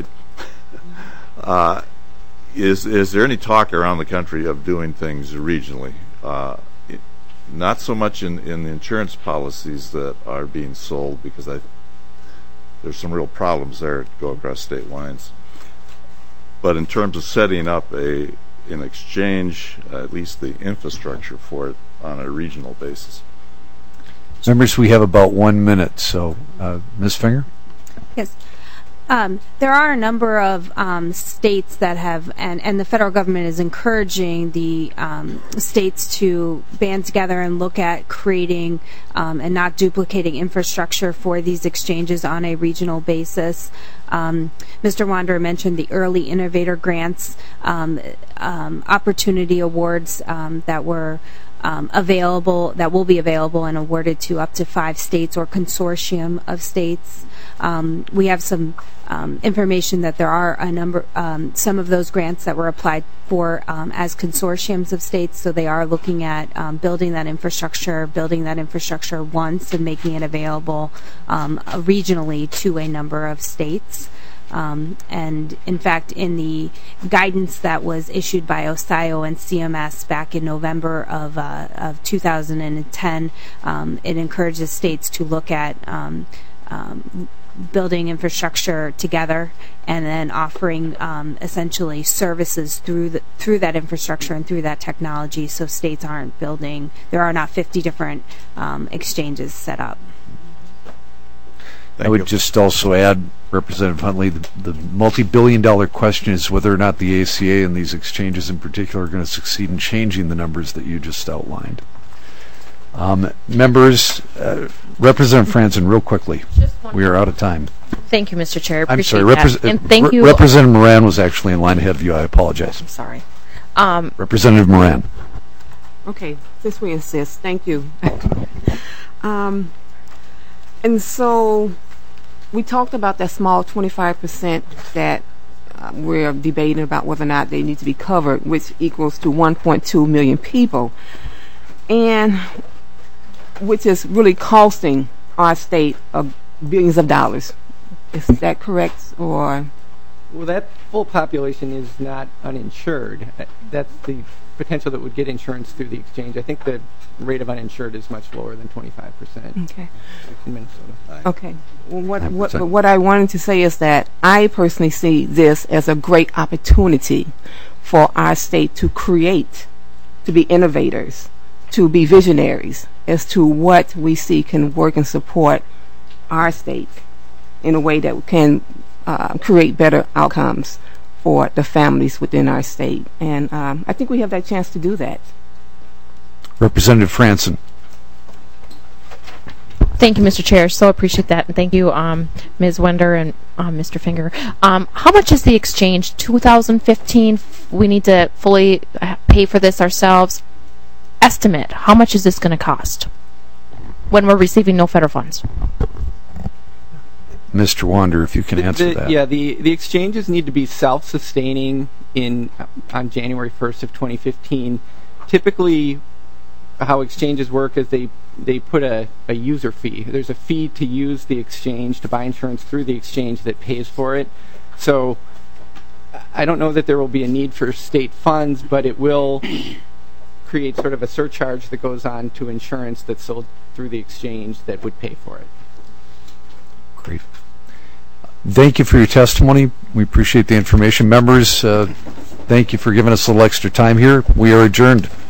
Is there any talk around the country of doing things regionally? Not so much in the insurance policies that are being sold, because there's some real problems there to go across state lines. But in terms of setting up an exchange, at least the infrastructure for it on a regional basis. Members, we have about 1 minute, so Ms. Finger? Yes. There are a number of states that have, and the federal government is encouraging the states to band together and look at creating and not duplicating infrastructure for these exchanges on a regional basis. Mr. Wanderer mentioned the early innovator grants, opportunity awards that were available, that will be available and awarded to up to 5 states or consortium of states. We have some information that there are a number, some of those grants that were applied for as consortiums of states, so they are looking at building that infrastructure once and making it available regionally to a number of states. And in fact, in the guidance that was issued by OSIO and CMS back in November of 2010, it encourages states to look at building infrastructure together and then offering essentially services through that infrastructure and through that technology, so states aren't building, there are not 50 different exchanges set up. I would just also add, Representative Huntley, the multi-billion-dollar question is whether or not the ACA and these exchanges in particular are going to succeed in changing the numbers that you just outlined. Members, Representative Franzen, real quickly. We are out of time. Thank you, Mr. Chair. I'm sorry, and thank you. Representative Moran was actually in line ahead of you. I apologize. I'm sorry. Representative Moran. Okay, since we insist, thank you. And so we talked about that small 25% that we're debating about whether or not they need to be covered, which equals to 1.2 million people, and which is really costing our state billions of dollars. Is that correct? Or well, that full population is not uninsured. That's the potential that would get insurance through the exchange. I think the rate of uninsured is much lower than 25%. Okay. In Minnesota. Okay. Well, what I wanted to say is that I personally see this as a great opportunity for our state to create, to be innovators, to be visionaries as to what we see can work and support our state in a way that can create better outcomes for the families within our state. And I think we have that chance to do that. Representative Franson. Thank you, Mr. Chair. So appreciate that. And thank you, Ms. Wender and Mr. Finger. How much is the exchange? 2015? We need to fully pay for this ourselves. Estimate, how much is this going to cost when we're receiving no federal funds? Mr. Wander, if you can answer that. Yeah, the exchanges need to be self-sustaining on January 1st of 2015. Typically, how exchanges work is they put a user fee. There's a fee to use the exchange, to buy insurance through the exchange that pays for it. So I don't know that there will be a need for state funds, but it will create sort of a surcharge that goes on to insurance that's sold through the exchange that would pay for it. Great. Thank you for your testimony. We appreciate the information. Members, thank you for giving us a little extra time here. We are adjourned.